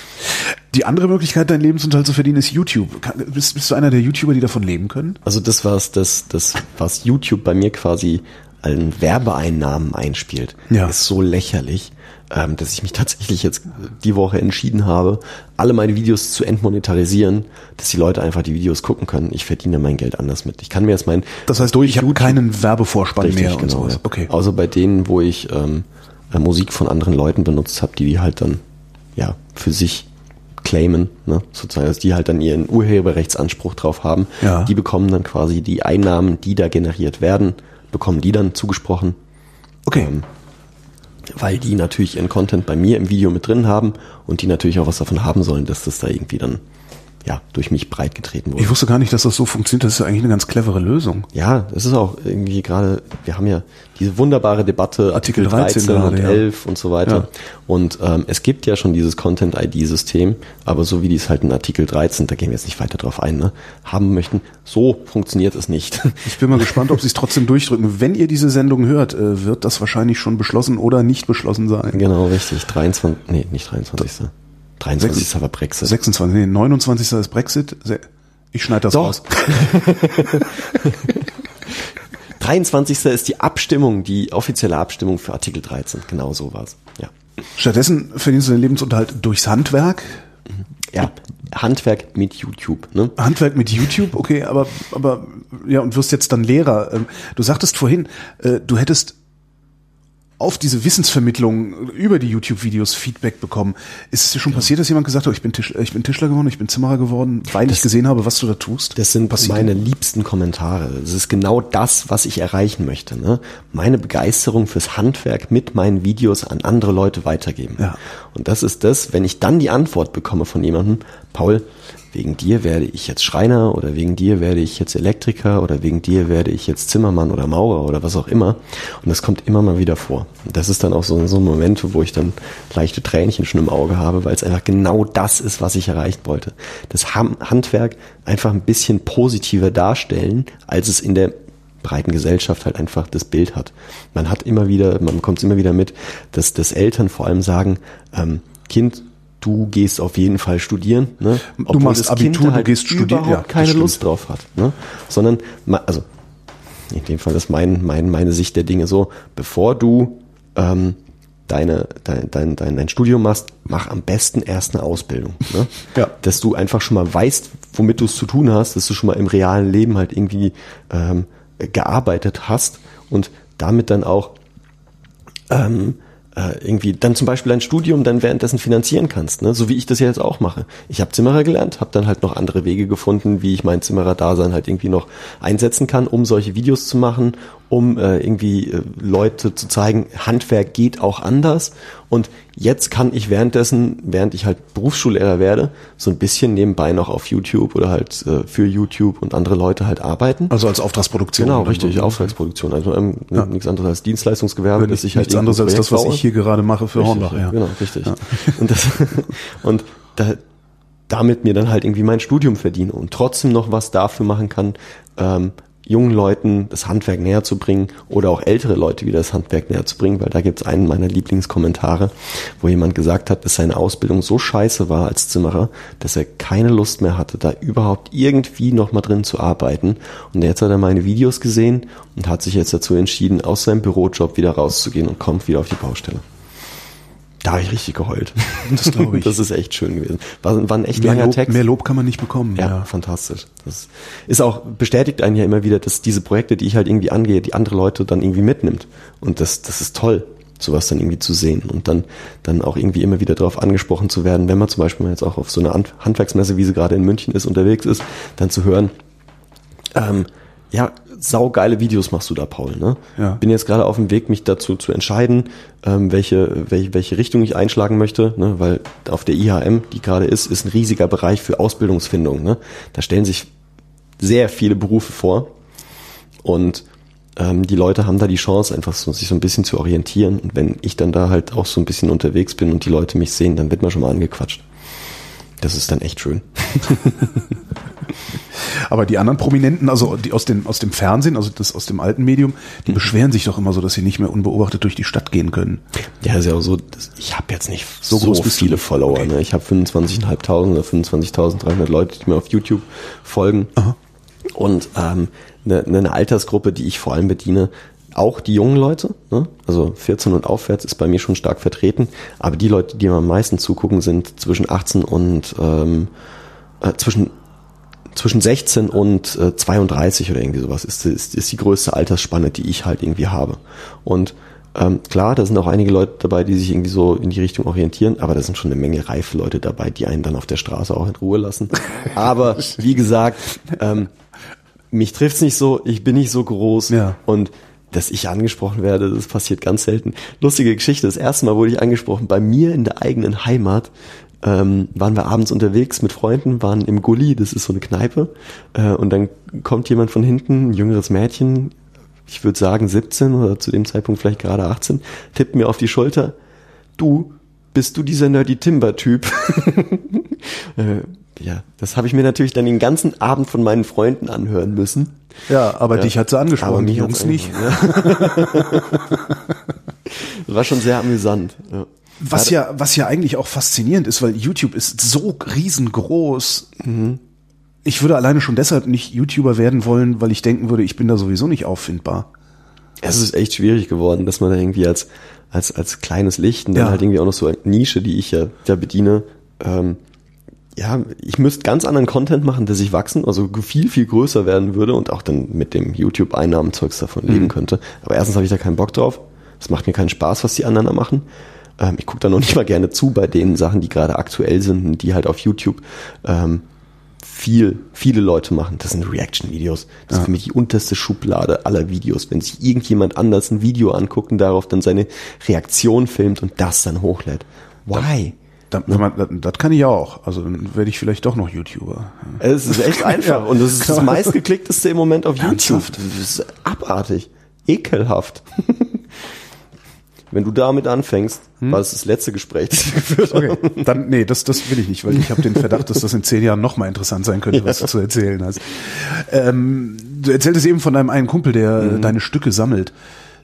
Die andere Möglichkeit, deinen Lebensunterhalt zu verdienen, ist YouTube. Bist, bist du einer der YouTuber, die davon leben können? Also das war's, das, das, was YouTube bei mir quasi an Werbeeinnahmen einspielt, ja. ist so lächerlich, ähm, dass ich mich tatsächlich jetzt die Woche entschieden habe, alle meine Videos zu entmonetarisieren, dass die Leute einfach die Videos gucken können. Ich verdiene mein Geld anders mit. Ich kann mir jetzt mein Das heißt, durch ich habe keinen Werbevorspann richtig, mehr und genau, sowas. Ja. Okay. Außer bei denen, wo ich ähm, Musik von anderen Leuten benutzt habe, die die halt dann ja für sich claimen, ne, sozusagen, dass die halt dann ihren Urheberrechtsanspruch drauf haben. Ja. Die bekommen dann quasi die Einnahmen, die da generiert werden, bekommen die dann zugesprochen. Okay. Ähm, weil die natürlich ihren Content bei mir im Video mit drin haben und die natürlich auch was davon haben sollen, dass das da irgendwie dann ja durch mich breitgetreten wurde. Ich wusste gar nicht, dass das so funktioniert. Das ist ja eigentlich eine ganz clevere Lösung. Ja, das ist auch irgendwie gerade, wir haben ja diese wunderbare Debatte Artikel dreizehn, dreizehn und elf ja. und so weiter. Ja. Und ähm, es gibt ja schon dieses Content-I D-System, aber so wie die es halt in Artikel dreizehn, da gehen wir jetzt nicht weiter drauf ein, ne, haben möchten, so funktioniert es nicht. Ich bin mal gespannt, ob sie es trotzdem durchdrücken. Wenn ihr diese Sendung hört, äh, wird das wahrscheinlich schon beschlossen oder nicht beschlossen sein. Genau, richtig. dreiundzwanzig, nee, nicht dreiundzwanzig. dreiundzwanzig war Brexit. sechsundzwanzig, nee, neunundzwanzig ist Brexit. Ich schneide das Doch. raus. dreiundzwanzigster ist die Abstimmung, die offizielle Abstimmung für Artikel dreizehn. Genau so war's. Ja. Stattdessen verdienst du den Lebensunterhalt durchs Handwerk. Ja, Handwerk mit YouTube. Ne? Handwerk mit YouTube, okay, aber aber ja, und wirst jetzt dann Lehrer. Du sagtest vorhin, du hättest auf diese Wissensvermittlung über die YouTube-Videos Feedback bekommen. Ist es dir schon ja. passiert, dass jemand gesagt hat, ich bin, Tischler, ich bin Tischler geworden, ich bin Zimmerer geworden, weil das, ich gesehen habe, was du da tust? Das sind passiert? Meine liebsten Kommentare. Das ist genau das, was ich erreichen möchte. Ne? Meine Begeisterung fürs Handwerk mit meinen Videos an andere Leute weitergeben. Ja. Und das ist das, wenn ich dann die Antwort bekomme von jemandem, Paul, wegen dir werde ich jetzt Schreiner oder wegen dir werde ich jetzt Elektriker oder wegen dir werde ich jetzt Zimmermann oder Maurer oder was auch immer. Und das kommt immer mal wieder vor. Und das ist dann auch so, so ein Moment, wo ich dann leichte Tränchen schon im Auge habe, weil es einfach genau das ist, was ich erreichen wollte. Das Handwerk einfach ein bisschen positiver darstellen, als es in der breiten Gesellschaft halt einfach das Bild hat. Man hat immer wieder, man bekommt es immer wieder mit, dass, dass Eltern vor allem sagen, ähm, Kind, du gehst auf jeden Fall studieren, ne? Du machst das Abitur, kind halt du gehst studieren, überhaupt ja, keine stimmt. Lust drauf hat, ne? Sondern, also in dem Fall ist mein, mein, meine Sicht der Dinge so, bevor du ähm, deine, dein, dein, dein, dein Studium machst, mach am besten erst eine Ausbildung, ne? Ja. Dass du einfach schon mal weißt, womit du es zu tun hast, dass du schon mal im realen Leben halt irgendwie ähm, gearbeitet hast und damit dann auch ähm, irgendwie dann zum Beispiel ein Studium dann währenddessen finanzieren kannst, ne? So wie ich das ja jetzt auch mache. Ich habe Zimmerer gelernt, habe dann halt noch andere Wege gefunden, wie ich mein Zimmerer-Dasein halt irgendwie noch einsetzen kann, um solche Videos zu machen, um äh, irgendwie äh, Leute zu zeigen, Handwerk geht auch anders. Und jetzt kann ich währenddessen, während ich halt Berufsschullehrer werde, so ein bisschen nebenbei noch auf YouTube oder halt äh, für YouTube und andere Leute halt arbeiten. Also als Auftragsproduktion. Genau, richtig, so. Auftragsproduktion. Also ähm, ja. nichts anderes als Dienstleistungsgewerbe, das ich halt nichts anderes als das, was ich hier gerade mache für richtig, Hornbach. Ja. Genau, richtig. Ja. Und, das, und da, damit mir dann halt irgendwie mein Studium verdiene und trotzdem noch was dafür machen kann, ähm, jungen Leuten das Handwerk näher zu bringen oder auch ältere Leute wieder das Handwerk näher zu bringen, weil da gibt es einen meiner Lieblingskommentare, wo jemand gesagt hat, dass seine Ausbildung so scheiße war als Zimmerer, dass er keine Lust mehr hatte, da überhaupt irgendwie noch mal drin zu arbeiten. Und jetzt hat er meine Videos gesehen und hat sich jetzt dazu entschieden, aus seinem Bürojob wieder rauszugehen und kommt wieder auf die Baustelle. Da habe ich richtig geheult. Das glaube ich. Das ist echt schön gewesen. War, war ein echt mehr langer Lob, Text. Mehr Lob kann man nicht bekommen. Ja, ja. Fantastisch. Das ist auch, bestätigt einen ja immer wieder, dass diese Projekte, die ich halt irgendwie angehe, die andere Leute dann irgendwie mitnimmt. Und das, das ist toll, sowas dann irgendwie zu sehen und dann, dann auch irgendwie immer wieder darauf angesprochen zu werden, wenn man zum Beispiel jetzt auch auf so einer Handwerksmesse, wie sie gerade in München ist, unterwegs ist, dann zu hören, ähm, ja, saugeile Videos machst du da, Paul, ne? Ja. Bin jetzt gerade auf dem Weg, mich dazu zu entscheiden, ähm, welche, welche, welche Richtung ich einschlagen möchte, ne? Weil auf der I H M, die gerade ist, ist ein riesiger Bereich für Ausbildungsfindung, ne? Da stellen sich sehr viele Berufe vor und ähm, die Leute haben da die Chance, einfach so, sich so ein bisschen zu orientieren und wenn ich dann da halt auch so ein bisschen unterwegs bin und die Leute mich sehen, dann wird man schon mal angequatscht. Das ist dann echt schön. Aber die anderen Prominenten, also die aus dem, aus dem Fernsehen, also das aus dem alten Medium, die mhm. beschweren sich doch immer so, dass sie nicht mehr unbeobachtet durch die Stadt gehen können. Ja, ist ja auch so, das, ich habe jetzt nicht so, so groß viele Follower. Okay. Ne? Ich habe fünfundzwanzigtausendfünfhundert oder fünfundzwanzigtausenddreihundert Leute, die mir auf YouTube folgen. Aha. Und ähm, eine, eine Altersgruppe, die ich vor allem bediene, auch die jungen Leute, ne? Also vierzehn und aufwärts ist bei mir schon stark vertreten, aber die Leute, die mir am meisten zugucken, sind zwischen achtzehn und ähm, äh, zwischen zwischen sechzehn und äh, zweiunddreißig oder irgendwie sowas ist, ist, ist die größte Altersspanne, die ich halt irgendwie habe. Und ähm, klar, da sind auch einige Leute dabei, die sich irgendwie so in die Richtung orientieren, aber da sind schon eine Menge reife Leute dabei, die einen dann auf der Straße auch in Ruhe lassen. Aber wie gesagt, ähm, mich trifft's nicht so, ich bin nicht so groß ja. und dass ich angesprochen werde, das passiert ganz selten. Lustige Geschichte, das erste Mal wurde ich angesprochen bei mir in der eigenen Heimat. Ähm, waren wir abends unterwegs mit Freunden, waren im Gully, das ist so eine Kneipe, äh, und dann kommt jemand von hinten, ein jüngeres Mädchen, ich würde sagen siebzehn oder zu dem Zeitpunkt vielleicht gerade achtzehn, tippt mir auf die Schulter, du, bist du dieser Nerdy Timber-Typ? äh, ja, das habe ich mir natürlich dann den ganzen Abend von meinen Freunden anhören müssen. Ja, aber ja. dich hat sie angesprochen, aber die Jungs nicht. Ja. Das war schon sehr amüsant. Ja. Was ja, was ja eigentlich auch faszinierend ist, weil YouTube ist so riesengroß. Mhm. Ich würde alleine schon deshalb nicht YouTuber werden wollen, weil ich denken würde, ich bin da sowieso nicht auffindbar. Es ist echt schwierig geworden, dass man da irgendwie als als als kleines Licht und dann Ja. halt irgendwie auch noch so eine Nische, die ich ja da bediene, ähm, ja, ich müsste ganz anderen Content machen, dass ich wachsen, also viel, viel größer werden würde und auch dann mit dem YouTube-Einnahmenzeugs davon leben Mhm. könnte. Aber erstens habe ich da keinen Bock drauf. Es macht mir keinen Spaß, was die anderen da machen. Ähm, ich gucke da noch nicht mal gerne zu bei den Sachen, die gerade aktuell sind und die halt auf YouTube ähm, viel, viele Leute machen. Das sind Reaction-Videos. Das ist für mich die unterste Schublade aller Videos. Wenn sich irgendjemand anders ein Video anguckt und darauf dann seine Reaktion filmt und das dann hochlädt. Why? Da, wenn man, das, das kann ich auch. Also dann werde ich vielleicht doch noch YouTuber. Es ist echt einfach. Ja, und das ist das klar. meistgeklickteste im Moment auf Ernsthaft? YouTube. Das ist abartig. Ekelhaft. Wenn du damit anfängst, war das das letzte Gespräch, das wir geführt haben. Okay, dann, nee, das, das will ich nicht, weil ich habe den Verdacht, dass das in zehn Jahren noch mal interessant sein könnte, was du zu erzählen hast. Ähm, du erzähltest eben von deinem einen Kumpel, der Mhm. deine Stücke sammelt.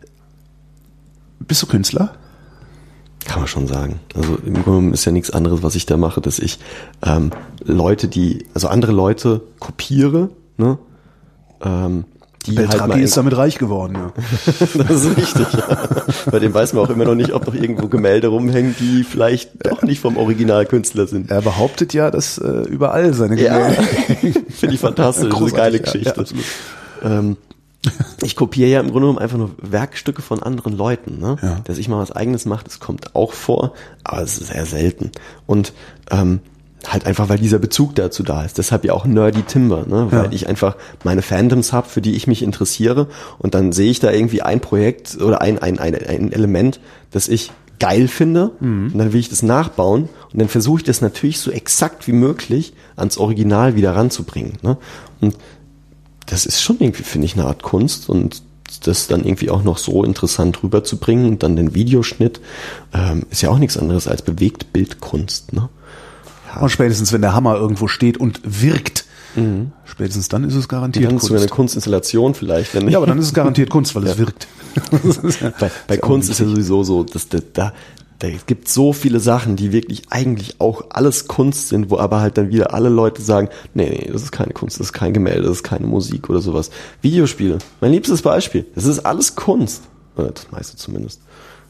Bist du Künstler? Kann man schon sagen. Also im Grunde genommen ist ja nichts anderes, was ich da mache, dass ich ähm, Leute, die, also andere Leute kopiere, ne? Ähm, die Beltraki halt mal ist damit reich geworden, ja. Das ist richtig. Ja. Bei dem weiß man auch immer noch nicht, ob noch irgendwo Gemälde rumhängen, die vielleicht doch nicht vom Originalkünstler sind. Er behauptet ja, dass äh, überall seine Ja, Gemälde. finde ich fantastisch. Das ist eine geile Geschichte. Ja, ja, absolut. Ähm, ich kopiere ja im Grunde genommen einfach nur Werkstücke von anderen Leuten. Ne? Ja. Dass ich mal was Eigenes mache, das kommt auch vor, aber es ist sehr selten. Und ähm, halt einfach, weil dieser Bezug dazu da ist. Deshalb ja auch Nerdy Timber, ne? Weil Ja. ich einfach meine Fandoms habe, für die ich mich interessiere und dann sehe ich da irgendwie ein Projekt oder ein, ein, ein, ein Element, das ich geil finde und dann will ich das nachbauen und dann versuche ich das natürlich so exakt wie möglich ans Original wieder ranzubringen. Ne? Und das ist schon irgendwie, finde ich, eine Art Kunst und das dann irgendwie auch noch so interessant rüberzubringen und dann den Videoschnitt ähm, ist ja auch nichts anderes als Bewegtbildkunst. Ne? Und spätestens, wenn der Hammer irgendwo steht und wirkt, spätestens dann ist es garantiert Dann Kunst. sogar eine Kunstinstallation vielleicht. Wenn nicht. Ja, aber dann ist es garantiert Kunst, weil es wirkt. Das ist ja- bei, bei ist auch Kunst ist ja wichtig. sowieso so, dass da, da, da gibt so viele Sachen, die wirklich eigentlich auch alles Kunst sind, wo aber halt dann wieder alle Leute sagen, nee, nee, das ist keine Kunst, das ist kein Gemälde, das ist keine Musik oder sowas. Videospiele, mein liebstes Beispiel, das ist alles Kunst. Oder das meiste zumindest.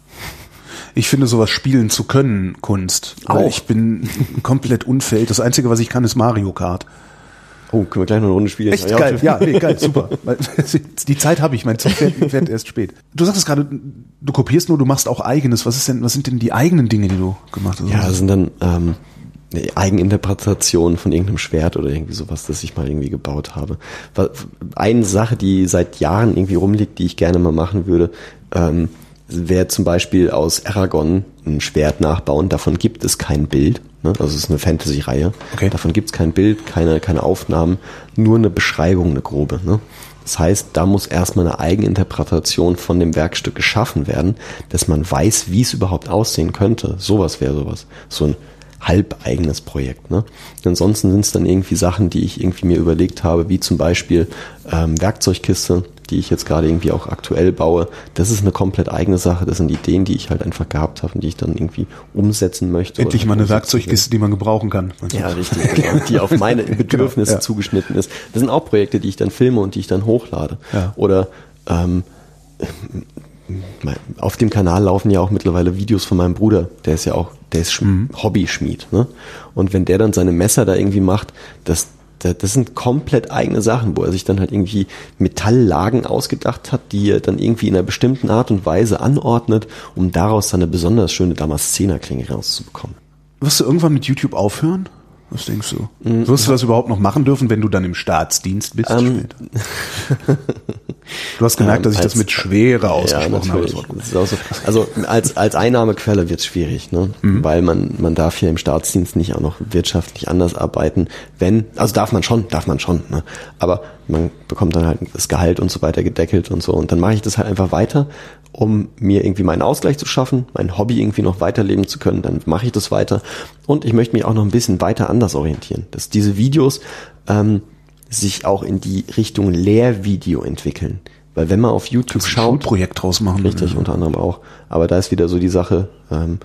Ich finde sowas spielen zu können Kunst. Weil Auch. ich bin komplett unfähig. Das Einzige, was ich kann, ist Mario Kart. Oh, können wir gleich noch eine Runde spielen? Echt geil, ja, nee, geil, super. Weil die Zeit habe ich, mein Zug fährt, fährt erst spät. Du sagtest gerade, du kopierst nur, du machst auch Eigenes. Was ist denn, was sind denn die eigenen Dinge, die du gemacht hast? Ja, das sind dann ähm, Eigeninterpretationen von irgendeinem Schwert oder irgendwie sowas, das ich mal irgendwie gebaut habe. Eine Sache, die seit Jahren irgendwie rumliegt, die ich gerne mal machen würde, ähm, wäre zum Beispiel aus Eragon ein Schwert nachbauen. Davon gibt es kein Bild. Ne? Also es ist eine Fantasy-Reihe. Okay. Davon gibt es kein Bild, keine, keine Aufnahmen, nur eine Beschreibung, eine grobe. Ne? Das heißt, da muss erstmal eine Eigeninterpretation von dem Werkstück geschaffen werden, dass man weiß, wie es überhaupt aussehen könnte. Sowas wäre sowas. So ein halbeigenes Projekt. Ne? Ansonsten sind es dann irgendwie Sachen, die ich irgendwie mir überlegt habe, wie zum Beispiel ähm, Werkzeugkiste, die ich jetzt gerade irgendwie auch aktuell baue. Das ist eine komplett eigene Sache. Das sind Ideen, die ich halt einfach gehabt habe und die ich dann irgendwie umsetzen möchte. Endlich oder mal eine umsetzen Werkzeugkiste, die man gebrauchen kann. will. Ja, richtig. Genau, die auf meine Bedürfnisse ja. zugeschnitten ist. Das sind auch Projekte, die ich dann filme und die ich dann hochlade. Ja. Oder ähm, auf dem Kanal laufen ja auch mittlerweile Videos von meinem Bruder. Der ist ja auch, der ist mhm. Hobbyschmied. Ne? Und wenn der dann seine Messer da irgendwie macht, das das sind komplett eigene Sachen, wo er sich dann halt irgendwie Metalllagen ausgedacht hat, die er dann irgendwie in einer bestimmten Art und Weise anordnet, um daraus dann eine besonders schöne Damaszenerklinge rauszubekommen. Wirst du irgendwann mit YouTube aufhören? Was denkst du? Mhm. Wirst du das überhaupt noch machen dürfen, wenn du dann im Staatsdienst bist? Ähm, später? Du hast gemerkt, dass ich als, das mit Schwere ausgesprochen ja, habe. natürlich. Das Wort. Das ist auch so. Also als als Einnahmequelle wird es schwierig, ne? Mhm. Weil man man darf hier im Staatsdienst nicht auch noch wirtschaftlich anders arbeiten, wenn, also darf man schon, darf man schon, ne? Aber man bekommt dann halt das Gehalt und so weiter gedeckelt und so und dann mache ich das halt einfach weiter, um mir irgendwie meinen Ausgleich zu schaffen, mein Hobby irgendwie noch weiterleben zu können, dann mache ich das weiter und ich möchte mich auch noch ein bisschen weiter anders orientieren, dass diese Videos ähm, sich auch in die Richtung Lehrvideo entwickeln. Weil wenn man auf YouTube Kannst du ein schaut, Schulprojekt draus machen. richtig, ja. unter anderem auch, aber da ist wieder so die Sache, ähm,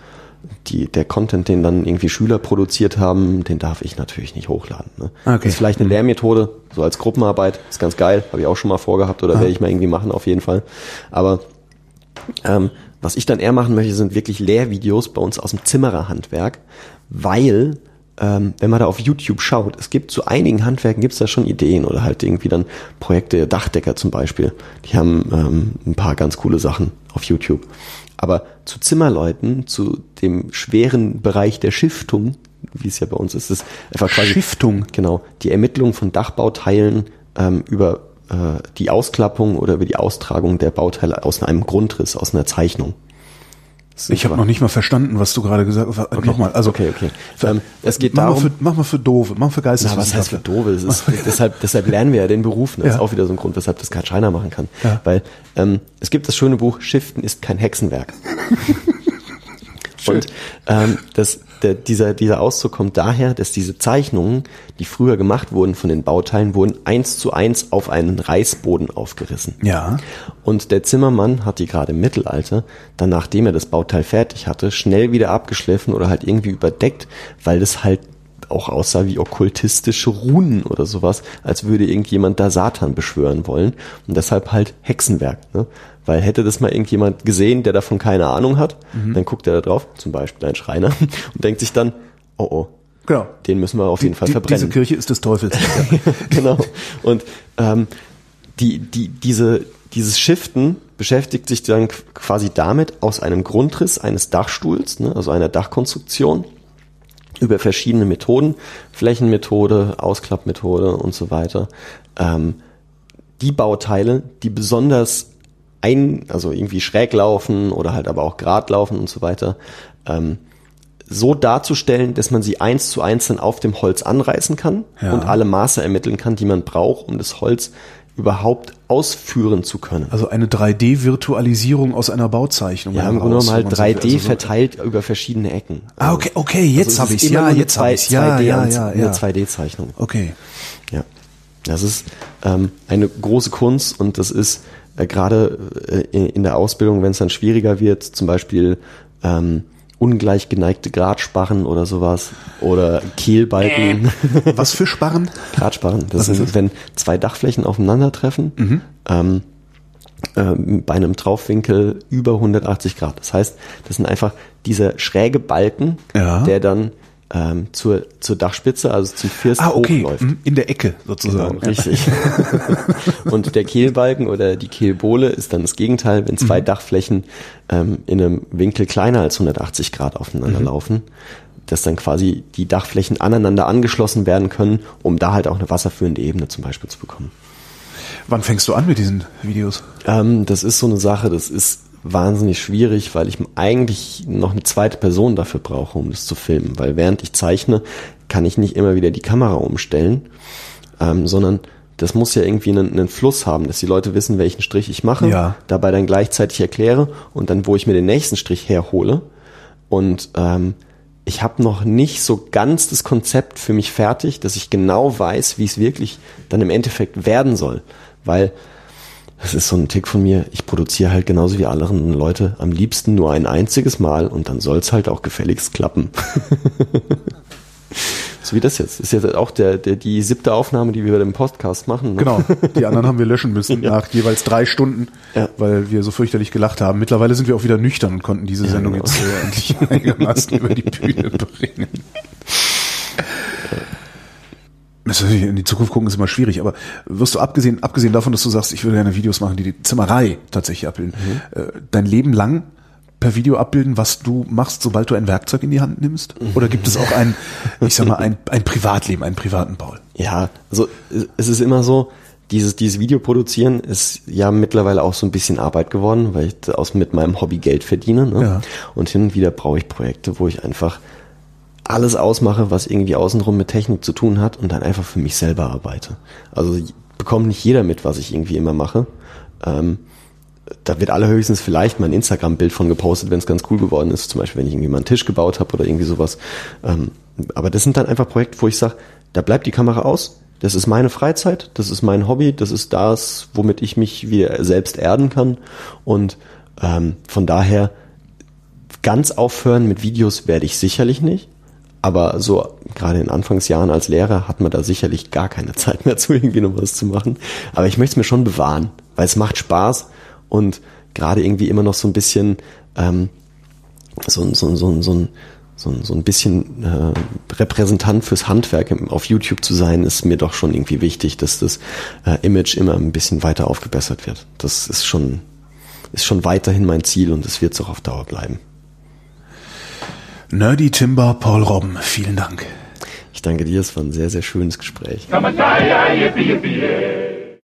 die, der Content, den dann irgendwie Schüler produziert haben, den darf ich natürlich nicht hochladen. Ne? Okay. Das ist vielleicht eine Lehrmethode, so als Gruppenarbeit, ist ganz geil, habe ich auch schon mal vorgehabt oder ah. werde ich mal irgendwie machen auf jeden Fall. Aber ähm, was ich dann eher machen möchte, sind wirklich Lehrvideos bei uns aus dem Zimmererhandwerk, weil ähm, wenn man da auf YouTube schaut, es gibt zu einigen Handwerken gibt's da schon Ideen oder halt irgendwie dann Projekte, Dachdecker zum Beispiel, die haben ähm, ein paar ganz coole Sachen auf YouTube. Aber zu Zimmerleuten, zu dem schweren Bereich der Schiftung, wie es ja bei uns ist, ist einfach quasi Schiftung. Genau, die Ermittlung von Dachbauteilen ähm, über äh, die Ausklappung oder über die Austragung der Bauteile aus einem Grundriss, aus einer Zeichnung. Ich habe noch nicht mal verstanden, was du gerade gesagt hast. Okay. Nochmal, also okay, okay. Ähm, es geht mach darum, mal für, mach mal für Doofe, mach mal für Geisteswissenschaftler. Na, was heißt für Doofe? Es ist, deshalb, deshalb lernen wir ja den Beruf. Das ja. ist auch wieder so ein Grund, weshalb das kein Schreiner machen kann. Ja. Weil ähm, es gibt das schöne Buch Schiften ist kein Hexenwerk. Und ähm, das, der, dieser, dieser Auszug kommt daher, dass diese Zeichnungen, die früher gemacht wurden von den Bauteilen, wurden eins zu eins auf einen Reißboden aufgerissen. Ja. Und der Zimmermann hat die gerade im Mittelalter, dann nachdem er das Bauteil fertig hatte, schnell wieder abgeschliffen oder halt irgendwie überdeckt, weil das halt auch aussah wie okkultistische Runen oder sowas, als würde irgendjemand da Satan beschwören wollen. Und deshalb halt Hexenwerk, ne? Weil hätte das mal irgendjemand gesehen, der davon keine Ahnung hat, mhm. dann guckt er da drauf, zum Beispiel ein Schreiner, und denkt sich dann, oh oh, genau. den müssen wir auf jeden die, Fall die, verbrennen. Diese Kirche ist des Teufels. Genau. Und ähm, die, die, diese, dieses Shiften beschäftigt sich dann quasi damit, aus einem Grundriss eines Dachstuhls, ne, also einer Dachkonstruktion, über verschiedene Methoden, Flächenmethode, Ausklappmethode und so weiter, ähm, die Bauteile, die besonders ein, also irgendwie schräg laufen oder halt aber auch gerade laufen und so weiter, ähm, so darzustellen, dass man sie eins zu eins dann auf dem Holz anreißen kann ja. und alle Maße ermitteln kann, die man braucht, um das Holz überhaupt ausführen zu können. Also eine drei D-Virtualisierung aus einer Bauzeichnung. Ja, im Grunde genommen halt drei D also verteilt so über verschiedene Ecken. Ah, okay, okay, jetzt also habe ich es. Ja, jetzt habe ich es. Ja, ja, ja, eine zwei D-Zeichnung. Okay. Ja, das ist ähm, eine große Kunst und das ist äh, gerade äh, in der Ausbildung, wenn es dann schwieriger wird, zum Beispiel ähm, ungleich geneigte Gradsparren oder sowas oder Kehlbalken. Was für Sparren? Gradsparren. Das sind, das? Wenn zwei Dachflächen aufeinandertreffen, mhm. ähm, ähm, bei einem Traufwinkel über hundertachtzig Grad. Das heißt, das sind einfach dieser schräge Balken, ja. der dann ähm, zur, zur Dachspitze, also zum First ah, okay. hochläuft. In der Ecke sozusagen. Genau, richtig. Und der Kehlbalken oder die Kehlbohle ist dann das Gegenteil, wenn zwei mhm. Dachflächen ähm, in einem Winkel kleiner als hundertachtzig Grad aufeinander mhm. laufen, dass dann quasi die Dachflächen aneinander angeschlossen werden können, um da halt auch eine wasserführende Ebene zum Beispiel zu bekommen. Wann fängst du an mit diesen Videos? Ähm, das ist so eine Sache, das ist wahnsinnig schwierig, weil ich eigentlich noch eine zweite Person dafür brauche, um das zu filmen. Weil während ich zeichne, kann ich nicht immer wieder die Kamera umstellen, ähm, sondern das muss ja irgendwie einen, einen Fluss haben, dass die Leute wissen, welchen Strich ich mache, ja. dabei dann gleichzeitig erkläre und dann, wo ich mir den nächsten Strich herhole. Und ähm, ich habe noch nicht so ganz das Konzept für mich fertig, dass ich genau weiß, wie es wirklich dann im Endeffekt werden soll. Weil das ist so ein Tick von mir, ich produziere halt genauso wie alle anderen Leute am liebsten nur ein einziges Mal und dann soll es halt auch gefälligst klappen. So wie das jetzt. Das ist jetzt auch der, der, die siebte Aufnahme, die wir bei dem Podcast machen. Ne? Genau, die anderen haben wir löschen müssen ja. nach jeweils drei Stunden, ja. weil wir so fürchterlich gelacht haben. Mittlerweile sind wir auch wieder nüchtern und konnten diese ja, Sendung genau. jetzt äh, endlich einigermaßen über die Bühne bringen. In die Zukunft gucken ist immer schwierig, aber wirst du abgesehen, abgesehen davon, dass du sagst, ich würde gerne Videos machen, die die Zimmerei tatsächlich abbilden, mhm. dein Leben lang per Video abbilden, was du machst, sobald du ein Werkzeug in die Hand nimmst? Mhm. Oder gibt es auch ein, ich sag mal, ein, ein Privatleben, einen privaten Paul? Ja, also es ist immer so, dieses, dieses Video produzieren ist ja mittlerweile auch so ein bisschen Arbeit geworden, weil ich aus mit meinem Hobby Geld verdiene. Ne? Ja. Und hin und wieder brauche ich Projekte, wo ich einfach alles ausmache, was irgendwie außenrum mit Technik zu tun hat und dann einfach für mich selber arbeite. Also bekommt nicht jeder mit, was ich irgendwie immer mache. Ähm, da wird allerhöchstens vielleicht mein Instagram-Bild von gepostet, wenn es ganz cool geworden ist. Zum Beispiel, wenn ich irgendwie mal einen Tisch gebaut habe oder irgendwie sowas. Ähm, aber das sind dann einfach Projekte, wo ich sage, da bleibt die Kamera aus. Das ist meine Freizeit, das ist mein Hobby, das ist das, womit ich mich wieder selbst erden kann. Und ähm, von daher ganz aufhören mit Videos werde ich sicherlich nicht. Aber so gerade in Anfangsjahren als Lehrer hat man da sicherlich gar keine Zeit mehr zu, irgendwie noch was zu machen. Aber ich möchte es mir schon bewahren, weil es macht Spaß und gerade irgendwie immer noch so ein bisschen ähm, so, so, so, so, so, so, so ein bisschen äh, Repräsentant fürs Handwerk auf YouTube zu sein, ist mir doch schon irgendwie wichtig, dass das äh, Image immer ein bisschen weiter aufgebessert wird. Das ist schon, ist schon weiterhin mein Ziel und es wird es auch auf Dauer bleiben. Nerdy Timber, Paul Robben, vielen Dank. Ich danke dir, es war ein sehr, sehr schönes Gespräch.